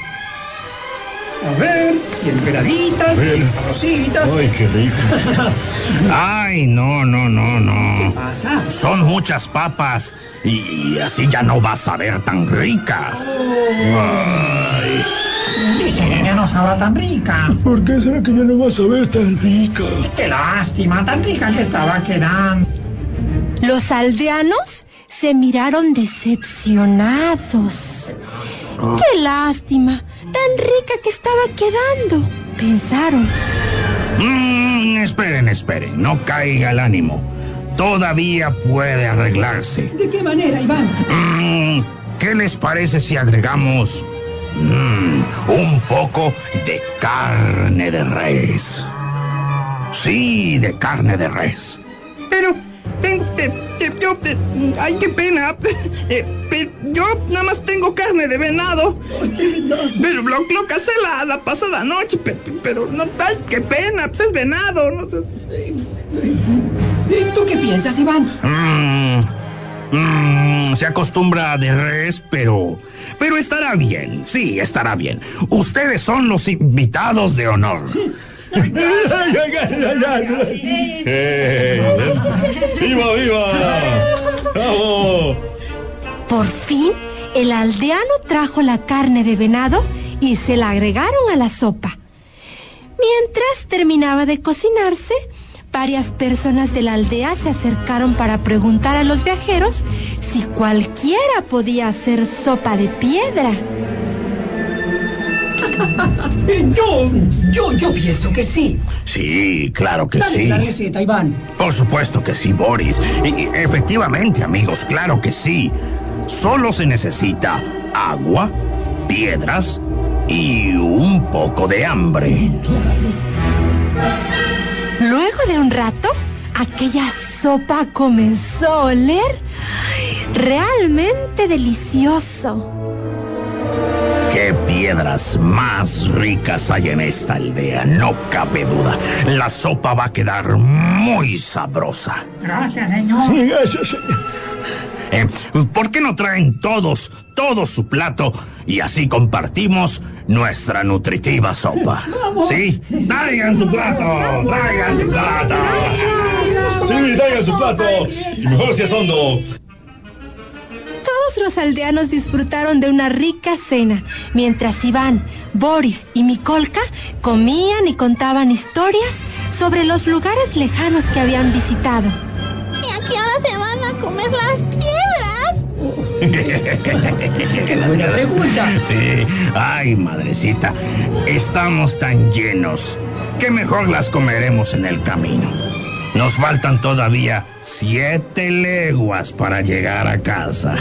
[SPEAKER 9] A ver, bien peladitas, bien sabrositas.
[SPEAKER 13] Ay, qué rico.
[SPEAKER 7] Ay, no, no, no, no.
[SPEAKER 9] ¿Qué pasa?
[SPEAKER 7] Son muchas papas y, y así ya no va a saber tan rica. Ay.
[SPEAKER 11] Dice que ya no sabrá tan rica.
[SPEAKER 8] ¿Por qué será que ya no va a saber tan rica?
[SPEAKER 11] Qué lástima, tan rica que estaba quedando.
[SPEAKER 6] Los aldeanos se miraron decepcionados. Oh. ¡Qué lástima! Tan rica que estaba quedando, pensaron.
[SPEAKER 7] Mm, esperen, esperen, no caiga el ánimo. Todavía puede arreglarse.
[SPEAKER 9] ¿De qué manera, Iván?
[SPEAKER 7] Mm, ¿qué les parece si agregamos mm, un poco de carne de res? Sí, de carne de res.
[SPEAKER 14] Pero, te, te, te, yo, te, ay, qué pena. Eh, pe, yo nada más tengo carne de venado. Pero lo, lo casé la, la pasada noche, pero, pero no, ay, qué pena, pues es venado. No sé.
[SPEAKER 9] ¿Tú qué piensas, Iván?
[SPEAKER 7] Mm, mm, se acostumbra de res, pero, pero estará bien, sí, estará bien. Ustedes son los invitados de honor.
[SPEAKER 13] ¡Viva, viva! ¡Bravo!
[SPEAKER 6] Por fin, el aldeano trajo la carne de venado y se la agregaron a la sopa. Mientras terminaba de cocinarse, varias personas de la aldea se acercaron para preguntar a los viajeros si cualquiera podía hacer sopa de piedra.
[SPEAKER 9] Yo, yo, yo pienso que sí.
[SPEAKER 7] Sí, claro que
[SPEAKER 9] Dale
[SPEAKER 7] sí.
[SPEAKER 9] la receta, Iván.
[SPEAKER 7] Por supuesto que sí, Boris. Y, y efectivamente, amigos, claro que sí. Solo se necesita agua, piedras y un poco de hambre.
[SPEAKER 6] Luego de un rato, aquella sopa comenzó a oler realmente delicioso.
[SPEAKER 7] ¡Qué piedras más ricas hay en esta aldea! No cabe duda. La sopa va a quedar muy sabrosa.
[SPEAKER 11] Gracias, señor.
[SPEAKER 7] Sí, gracias, señor. Eh, ¿Por qué no traen todos, todos su plato y así compartimos nuestra nutritiva sopa? ¿Sí? ¡Traigan su plato! ¡Traigan su plato!
[SPEAKER 13] Sí, traigan su plato. Y mejor si es hondo.
[SPEAKER 6] Todos los aldeanos disfrutaron de una rica cena, mientras Iván, Boris y Mikolka comían y contaban historias sobre los lugares lejanos que habían visitado.
[SPEAKER 3] ¿Y a qué hora se van a comer las piedras?
[SPEAKER 1] ¡Qué buena pregunta!
[SPEAKER 7] Sí, ay, madrecita, estamos tan llenos que mejor las comeremos en el camino. Nos faltan todavía siete leguas para llegar a casa.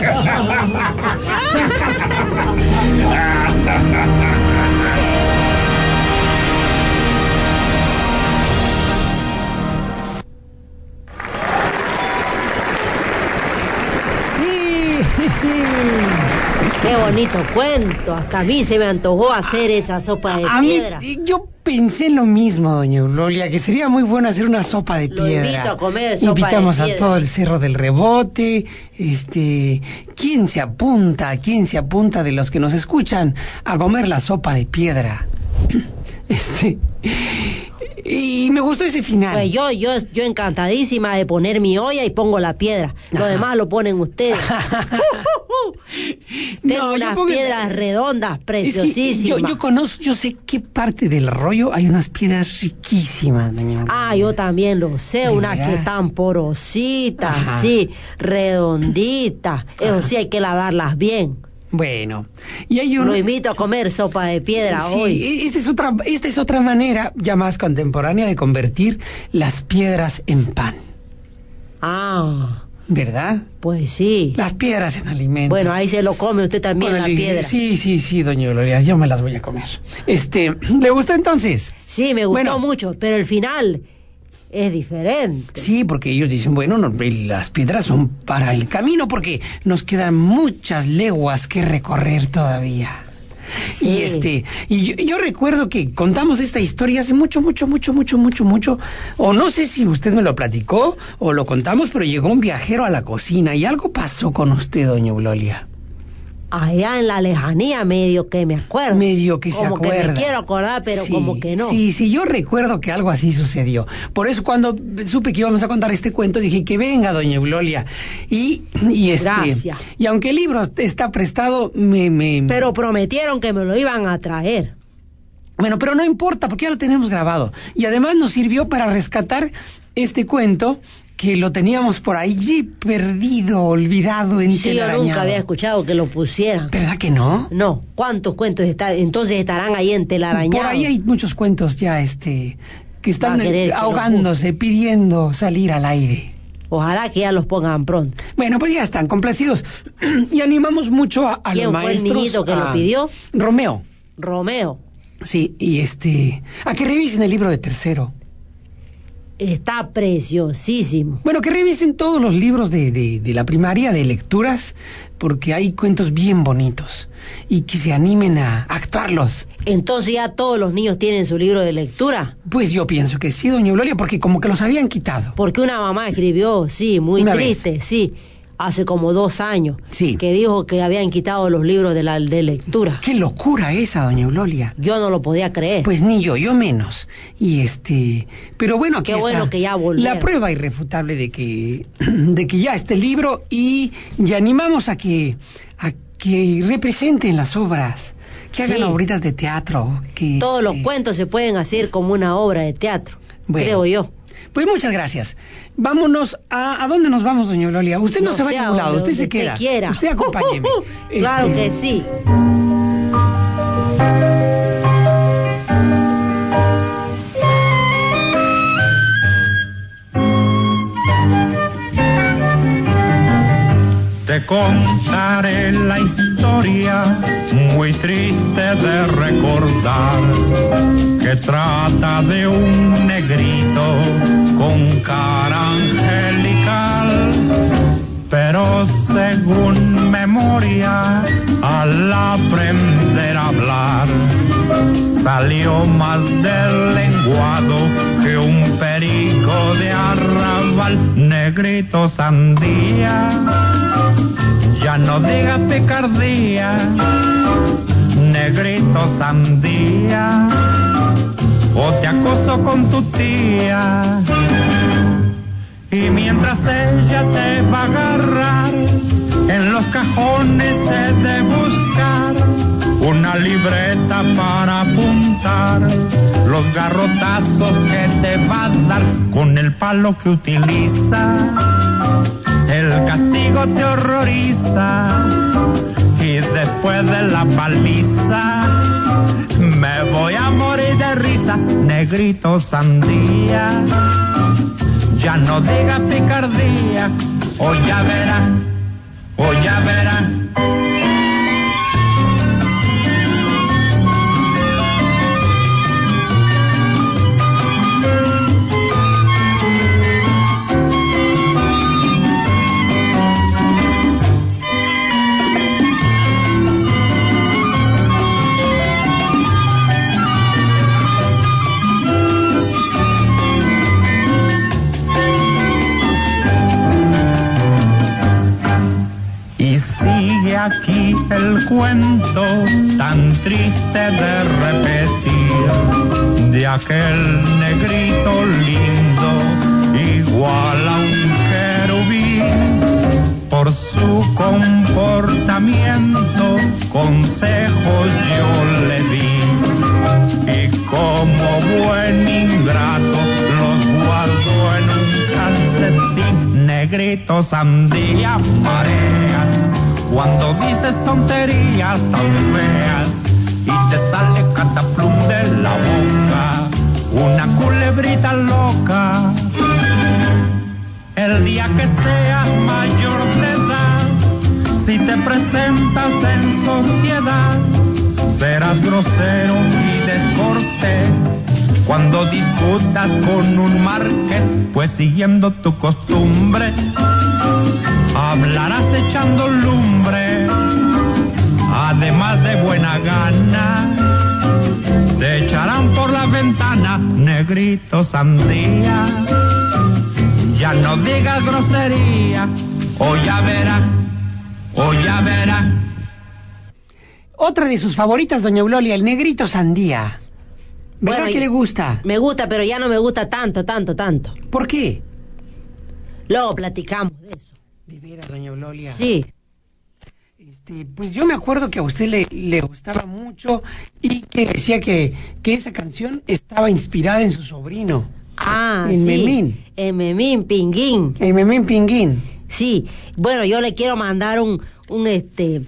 [SPEAKER 5] Qué bonito cuento. Hasta a mí se me antojó hacer esa sopa de
[SPEAKER 1] a
[SPEAKER 5] piedra.
[SPEAKER 1] Mí, yo pensé lo mismo, doña Eulalia, que sería muy bueno hacer una sopa de
[SPEAKER 5] Lo
[SPEAKER 1] piedra.
[SPEAKER 5] invito a comer sopa
[SPEAKER 1] Invitamos
[SPEAKER 5] de piedra.
[SPEAKER 1] a todo el Cerro del Rebote. Este, ¿quién se apunta? ¿Quién se apunta de los que nos escuchan a comer la sopa de piedra? Este, y me gustó ese final.
[SPEAKER 5] Pues yo, yo, yo encantadísima de poner mi olla y pongo la piedra. Lo
[SPEAKER 1] Ajá.
[SPEAKER 5] demás lo ponen ustedes. Tengo
[SPEAKER 1] No, yo
[SPEAKER 5] unas
[SPEAKER 1] pongo-
[SPEAKER 5] piedras redondas,
[SPEAKER 1] Es que
[SPEAKER 5] preciosísimas.
[SPEAKER 1] yo, yo conozco, yo sé qué parte del arroyo hay unas piedras riquísimas, doña Eulalia.
[SPEAKER 5] Ah, yo también lo sé,
[SPEAKER 1] ¿De
[SPEAKER 5] unas
[SPEAKER 1] veras?
[SPEAKER 5] que están porositas,
[SPEAKER 1] Ajá.
[SPEAKER 5] sí, redonditas. Eso sí, hay que lavarlas bien.
[SPEAKER 1] Bueno, y hay un...
[SPEAKER 5] Lo invito a comer sopa de piedra
[SPEAKER 1] Sí,
[SPEAKER 5] hoy.
[SPEAKER 1] esta es otra, esta es otra manera ya más contemporánea de convertir las piedras en pan.
[SPEAKER 5] Ah,
[SPEAKER 1] ¿Verdad?
[SPEAKER 5] pues sí.
[SPEAKER 1] Las piedras en alimento.
[SPEAKER 5] Bueno, ahí se lo come usted también,
[SPEAKER 1] Bueno,
[SPEAKER 5] la
[SPEAKER 1] le-
[SPEAKER 5] piedra.
[SPEAKER 1] Sí, sí, sí, doña Gloria, yo me las voy a comer. Este, ¿le gustó entonces?
[SPEAKER 5] Sí, me gustó
[SPEAKER 1] Bueno.
[SPEAKER 5] mucho, pero el final es diferente.
[SPEAKER 1] Sí, porque ellos dicen, bueno, no, las piedras son para el camino porque nos quedan muchas leguas que recorrer todavía.
[SPEAKER 5] Sí.
[SPEAKER 1] Y este, y yo, yo recuerdo que contamos esta historia hace mucho, mucho, mucho, mucho, mucho, mucho, o no sé si usted me lo platicó o lo contamos, pero llegó un viajero a la cocina y algo pasó con usted, doña Eulalia.
[SPEAKER 5] Allá en la lejanía medio que me acuerdo.
[SPEAKER 1] Medio que se
[SPEAKER 5] como
[SPEAKER 1] acuerda.
[SPEAKER 5] que me quiero acordar, pero
[SPEAKER 1] Sí,
[SPEAKER 5] como que no.
[SPEAKER 1] Sí, sí, yo recuerdo que algo así sucedió. Por eso cuando supe que íbamos a contar este cuento, dije que venga, doña Eulalia. Y, y este,
[SPEAKER 5] Gracias.
[SPEAKER 1] y aunque el libro está prestado, me, me...
[SPEAKER 5] Pero prometieron que me lo iban a traer.
[SPEAKER 1] Bueno, pero no importa, porque ya lo tenemos grabado. Y además nos sirvió para rescatar este cuento que lo teníamos por allí perdido, olvidado,
[SPEAKER 5] Sí, yo
[SPEAKER 1] entelarañado.
[SPEAKER 5] nunca había escuchado que lo pusieran.
[SPEAKER 1] ¿Verdad que no?
[SPEAKER 5] No, ¿cuántos cuentos está, entonces estarán ahí entelarañados?
[SPEAKER 1] Por ahí hay muchos cuentos ya, este, que
[SPEAKER 5] Va
[SPEAKER 1] están
[SPEAKER 5] a querer
[SPEAKER 1] eh,
[SPEAKER 5] que
[SPEAKER 1] ahogándose, pidiendo salir al aire.
[SPEAKER 5] Ojalá que ya los pongan pronto.
[SPEAKER 1] Bueno, pues ya están complacidos. Y animamos mucho a, a
[SPEAKER 5] ¿Quién
[SPEAKER 1] los
[SPEAKER 5] fue el
[SPEAKER 1] maestros.
[SPEAKER 5] niñito que lo
[SPEAKER 1] a-
[SPEAKER 5] pidió?
[SPEAKER 1] Romeo.
[SPEAKER 5] Romeo.
[SPEAKER 1] Sí, y este, a que revisen el libro de tercero.
[SPEAKER 5] Está preciosísimo.
[SPEAKER 1] Bueno, que revisen todos los libros de, de, de la primaria de lecturas, porque hay cuentos bien bonitos. Y que se animen a actuarlos.
[SPEAKER 5] Entonces ya todos los niños tienen su libro de lectura.
[SPEAKER 1] Pues yo pienso que sí, doña Eulalia, porque como que los habían quitado.
[SPEAKER 5] Porque una mamá escribió, sí, muy
[SPEAKER 1] Una
[SPEAKER 5] triste, sí, hace como dos años.
[SPEAKER 1] Sí.
[SPEAKER 5] Que dijo que habían quitado los libros de, la, de lectura.
[SPEAKER 1] Qué locura esa, doña Eulalia.
[SPEAKER 5] Yo no lo podía creer.
[SPEAKER 1] Pues ni yo, yo menos. Y este, pero bueno, aquí
[SPEAKER 5] Qué bueno
[SPEAKER 1] está
[SPEAKER 5] que ya volvieron.
[SPEAKER 1] la prueba irrefutable de que, de que ya está el libro y, y animamos a que, a que representen las obras, que hagan
[SPEAKER 5] Sí.
[SPEAKER 1] obritas de teatro. Que
[SPEAKER 5] Todos los
[SPEAKER 1] este,
[SPEAKER 5] cuentos se pueden hacer como una obra de teatro,
[SPEAKER 1] Bueno.
[SPEAKER 5] creo yo.
[SPEAKER 1] Pues muchas gracias. Vámonos a, ¿a dónde nos vamos, doña Eulalia? Usted no, se va a
[SPEAKER 5] sé,
[SPEAKER 1] ningún lado,
[SPEAKER 5] donde-
[SPEAKER 1] usted se
[SPEAKER 5] donde
[SPEAKER 1] queda.
[SPEAKER 5] quiera.
[SPEAKER 1] Usted acompáñeme.
[SPEAKER 5] Claro
[SPEAKER 1] Este,
[SPEAKER 5] que sí.
[SPEAKER 2] Te contaré la historia muy triste de recordar, que trata de un negrito con cara angelical, pero según memoria, al aprender a hablar, salió más deslenguado que un perico de arrabal. Negrito sandía, ya no diga picardía. Negrito sandía, o te acoso con tu tía. Y mientras ella te va a agarrar, en los cajones he de buscar una libreta para apuntar los garrotazos que te va a dar con el palo que utiliza. El castigo te horroriza y después de la paliza me voy a morir de risa. Negrito sandía, ya no diga picardía, o ya verá, o ya verá. Aquí el cuento tan triste de repetir, de aquel negrito lindo, igual a un querubín. Por su comportamiento consejos yo le di, y como buen ingrato los guardo en un calcetín. Negrito sandía mareas cuando dices tonterías tan feas y te sale cataplum de la boca una culebrita loca. El día que seas mayor de edad, si te presentas en sociedad, serás grosero y descortés cuando discutas con un marqués, pues siguiendo tu costumbre hablarás echando lumbre. Además de buena gana, te echarán por la ventana. Negrito sandía, ya no digas grosería, o ya verá, o ya verá.
[SPEAKER 1] Otra de sus favoritas, doña Eulolia, el negrito sandía. ¿Verdad bueno, que le gusta?
[SPEAKER 5] Me gusta, pero ya no me gusta tanto, tanto, tanto.
[SPEAKER 1] ¿Por qué?
[SPEAKER 5] Luego platicamos de eso.
[SPEAKER 1] ¿De veras, doña Eulolia?
[SPEAKER 5] Sí.
[SPEAKER 1] Este, pues yo me acuerdo que a usted le, le gustaba mucho y que decía que, que esa canción estaba inspirada en su sobrino.
[SPEAKER 5] Ah,
[SPEAKER 1] en
[SPEAKER 5] sí.
[SPEAKER 1] Memín.
[SPEAKER 5] En Memín Pinguín.
[SPEAKER 1] En Memín Pinguín.
[SPEAKER 5] Sí. Bueno, yo le quiero mandar un, un este...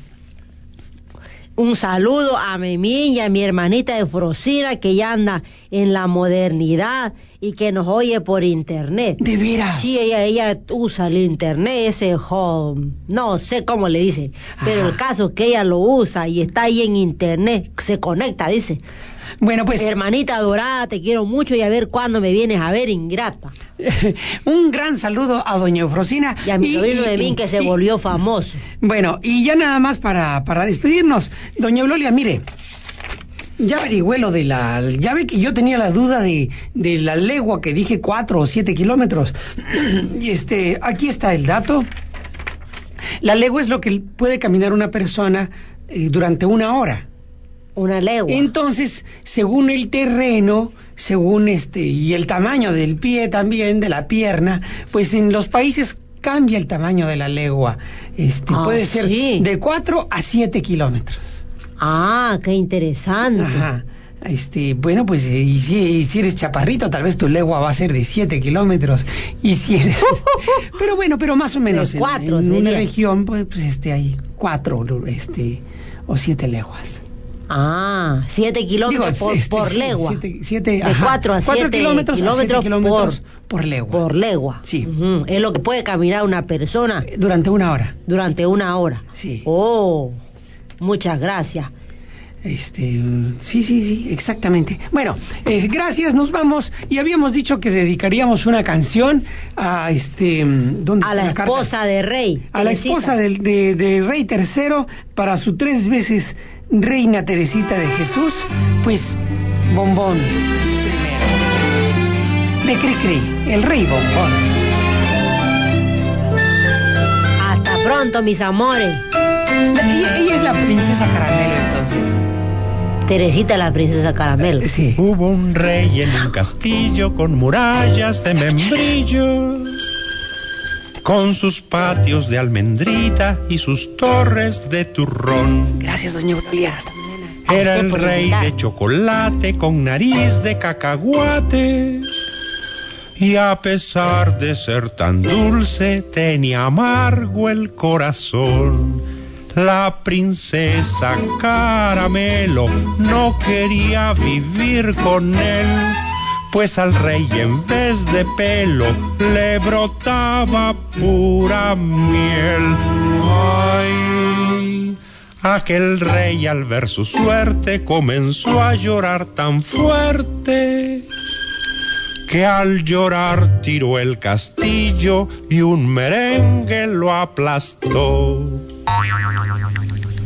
[SPEAKER 5] un saludo a Memín y a mi hermanita de Frosina, que ya anda en la modernidad y que nos oye por internet.
[SPEAKER 1] ¿De veras?
[SPEAKER 5] Sí, ella, ella usa el internet, ese home, no sé cómo le dicen, pero el caso es que ella lo usa y está ahí en internet, se conecta, dice.
[SPEAKER 1] Bueno, pues...
[SPEAKER 5] Hermanita adorada, te quiero mucho y a ver cuándo me vienes a ver, ingrata.
[SPEAKER 1] Un gran saludo a doña Eufrosina.
[SPEAKER 5] Y a mi y, sobrino Memín, que se y, volvió famoso.
[SPEAKER 1] Bueno, y ya nada más para, para despedirnos. Doña Eulolia, mire, ya averigüé lo de la... Ya ve que yo tenía la duda de, de la legua que dije cuatro o siete kilómetros. Y este, aquí está el dato. La legua es lo que puede caminar una persona eh, durante una hora.
[SPEAKER 5] Una legua.
[SPEAKER 1] Entonces, según el terreno, según este, y el tamaño del pie también, de la pierna, pues en los países cambia el tamaño de la legua. Este, ah, puede ser
[SPEAKER 5] sí.
[SPEAKER 1] de cuatro a siete kilómetros.
[SPEAKER 5] Ah, qué interesante.
[SPEAKER 1] Ajá. Este, bueno, pues y si, y si eres chaparrito, tal vez tu legua va a ser de siete kilómetros. Y si eres, este, pero bueno, pero más o menos
[SPEAKER 5] de cuatro,
[SPEAKER 1] en, en
[SPEAKER 5] una
[SPEAKER 1] región, pues, pues este, hay cuatro, este, o siete leguas.
[SPEAKER 5] Ah, siete kilómetros
[SPEAKER 1] Digo,
[SPEAKER 5] por,
[SPEAKER 1] este,
[SPEAKER 5] por
[SPEAKER 1] sí,
[SPEAKER 5] legua.
[SPEAKER 1] Siete, siete,
[SPEAKER 5] de
[SPEAKER 1] ajá,
[SPEAKER 5] cuatro a
[SPEAKER 1] cuatro
[SPEAKER 5] siete
[SPEAKER 1] kilómetros,
[SPEAKER 5] kilómetros,
[SPEAKER 1] a siete kilómetros por,
[SPEAKER 5] por
[SPEAKER 1] legua.
[SPEAKER 5] Por legua.
[SPEAKER 1] Sí.
[SPEAKER 5] Uh-huh. Es lo que puede caminar una persona.
[SPEAKER 1] Durante una hora.
[SPEAKER 5] Durante una hora.
[SPEAKER 1] Sí.
[SPEAKER 5] Oh, muchas gracias.
[SPEAKER 1] Este, sí, sí, sí, exactamente. Bueno, eh, gracias, nos vamos. Y habíamos dicho que dedicaríamos una canción a este, ¿dónde
[SPEAKER 5] A
[SPEAKER 1] está
[SPEAKER 5] la
[SPEAKER 1] carta?
[SPEAKER 5] esposa de rey.
[SPEAKER 1] A la
[SPEAKER 5] Teresita.
[SPEAKER 1] esposa del de, de Rey Tercero, para su tres veces reina Teresita de Jesús, pues Bombón primero. De Cricri, el rey Bombón.
[SPEAKER 5] Hasta pronto, mis amores.
[SPEAKER 1] La- ella, ella es la princesa Caramelo, entonces.
[SPEAKER 5] Teresita, la princesa Caramelo.
[SPEAKER 1] Sí.
[SPEAKER 2] Hubo un rey en un castillo con murallas de membrillo, con sus patios de almendrita y sus torres de turrón.
[SPEAKER 1] Gracias, doña Eulalia. Hasta mañana.
[SPEAKER 2] Era
[SPEAKER 5] usted
[SPEAKER 2] el
[SPEAKER 5] por
[SPEAKER 2] rey
[SPEAKER 5] invitar.
[SPEAKER 2] de chocolate con nariz de cacahuate, y a pesar de ser tan dulce tenía amargo el corazón. La princesa Caramelo no quería vivir con él, pues al rey en vez de pelo le brotaba pura miel. Ay, aquel rey al ver su suerte comenzó a llorar tan fuerte que al llorar tiró el castillo y un merengue lo aplastó.